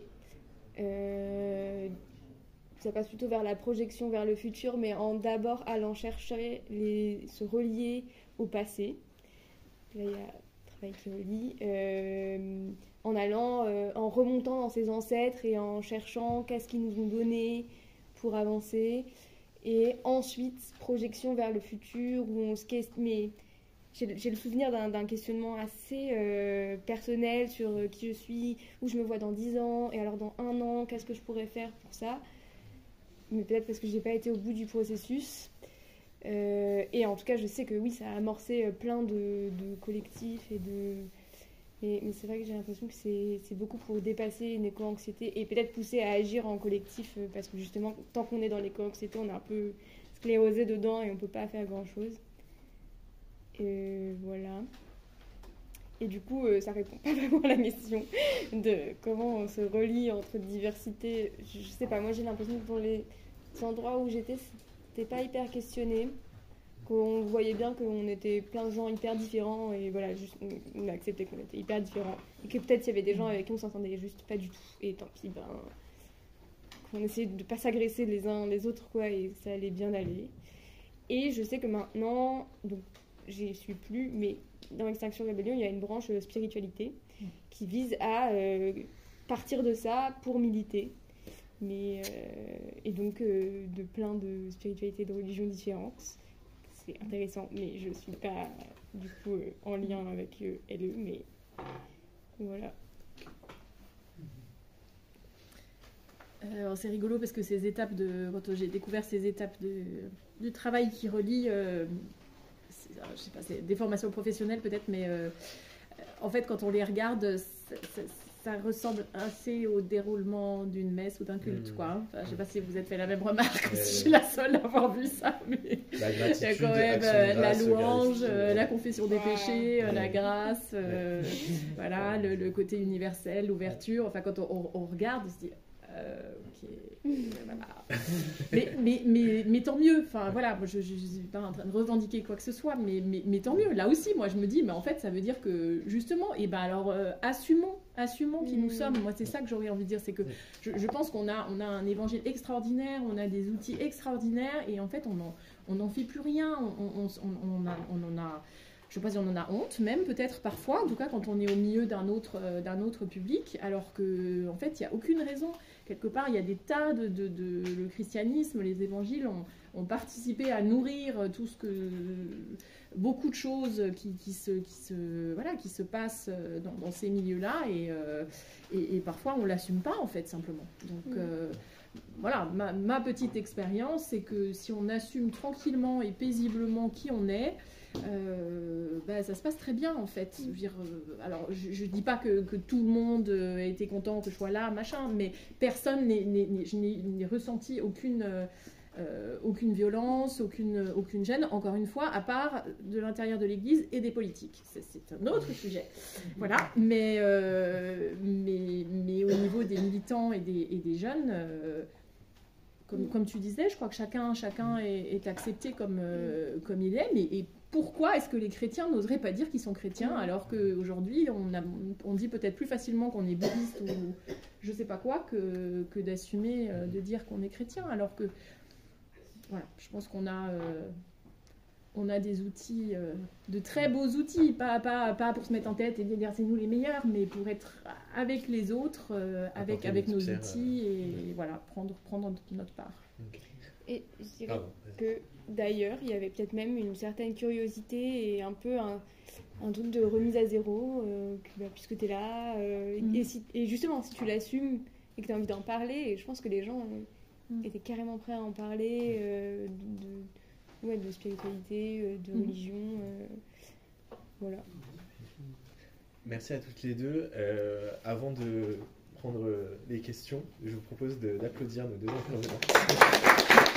ça passe plutôt vers la projection vers le futur, mais d'abord allant chercher se relier au passé. Là, il y a un travail qui relie. En remontant dans ses ancêtres et en cherchant qu'est-ce qu'ils nous ont donné pour avancer. Et ensuite, projection vers le futur, où on se questionne. Mais j'ai le souvenir d'un questionnement assez personnel sur qui je suis, où je me vois dans 10 ans, et alors dans 1 an, qu'est-ce que je pourrais faire pour ça. Mais peut-être parce que je n'ai pas été au bout du processus. Et en tout cas, je sais que oui, ça a amorcé plein de collectifs. Mais c'est vrai que j'ai l'impression que c'est beaucoup pour dépasser une éco-anxiété et peut-être pousser à agir en collectif, parce que justement, tant qu'on est dans l'éco-anxiété, on est un peu sclérosé dedans et on ne peut pas faire grand-chose. Voilà. Et du coup, ça répond pas vraiment à la question de comment on se relie entre diversité. Je sais pas, moi j'ai l'impression que pour les endroits où j'étais, c'était pas hyper questionné. Qu'on voyait bien qu'on était plein de gens hyper différents et voilà, juste on a accepté qu'on était hyper différents. Et que peut-être il y avait des gens avec qui on s'entendait juste pas du tout. Et tant pis, qu'on essayait de pas s'agresser les uns les autres, quoi, et ça allait bien aller. Et je sais que maintenant, donc j'y suis plus, mais dans Extinction Rebellion, il y a une branche spiritualité qui vise à partir de ça pour militer. Et donc de plein de spiritualités, de religions différentes. C'est intéressant, mais je ne suis pas du coup en lien avec LE, mais voilà. Alors c'est rigolo parce que quand j'ai découvert ces étapes du travail qui relie, je sais pas, c'est des formations professionnelles peut-être, mais en fait quand on les regarde, ça ressemble assez au déroulement d'une messe ou d'un culte, quoi. Enfin, je sais pas si vous êtes fait la même remarque, si je suis la seule à avoir vu ça, mais il y a quand même la louange, la confession des péchés, la grâce, voilà, le côté universel, l'ouverture. Enfin, quand on regarde, on se dit ok, voilà. mais tant mieux. Enfin voilà, moi je suis pas en train de revendiquer quoi que ce soit, mais tant mieux. Là aussi, moi je me dis, mais en fait ça veut dire que justement, et ben alors assumons qui nous sommes. Moi c'est ça que j'aurais envie de dire, c'est que je pense qu'on a un évangile extraordinaire, on a des outils extraordinaires, et en fait on n'en fait plus rien. On en a. Je ne sais pas si on en a honte, même peut-être parfois, en tout cas quand on est au milieu d'un autre public, alors qu'en fait il n'y a aucune raison. Quelque part, il y a des tas le christianisme, les évangiles ont participé à nourrir beaucoup de choses qui se passent dans ces milieux-là, et parfois on ne l'assume pas en fait, simplement. Donc voilà, ma petite expérience, c'est que si on assume tranquillement et paisiblement qui on est, ça se passe très bien en fait. Je veux dire, alors je dis pas que tout le monde a été content que je sois là, machin, mais personne je n'ai ressenti aucune violence, aucune gêne, encore une fois, à part de l'intérieur de l'Église et des politiques. C'est un autre sujet. Voilà. Mais au niveau des militants et des jeunes, comme tu disais, je crois que chacun est accepté comme il est, et pourquoi est-ce que les chrétiens n'oseraient pas dire qu'ils sont chrétiens alors qu'aujourd'hui on dit peut-être plus facilement qu'on est bouddhiste ou je sais pas quoi que d'assumer de dire qu'on est chrétien, alors que voilà, je pense qu'on a des outils, de très beaux outils, pas pour se mettre en tête et dire c'est nous les meilleurs, mais pour être avec les autres, avec nos outils et voilà, prendre notre part. Okay. Et je dirais que d'ailleurs, il y avait peut-être même une certaine curiosité et un peu un truc de remise à zéro, puisque tu es là, et justement, si tu l'assumes et que tu as envie d'en parler, je pense que les gens étaient carrément prêts à en parler de spiritualité, de religion, voilà. Merci à toutes les deux. Avant de prendre les questions, je vous propose d'applaudir nos deux intervenants.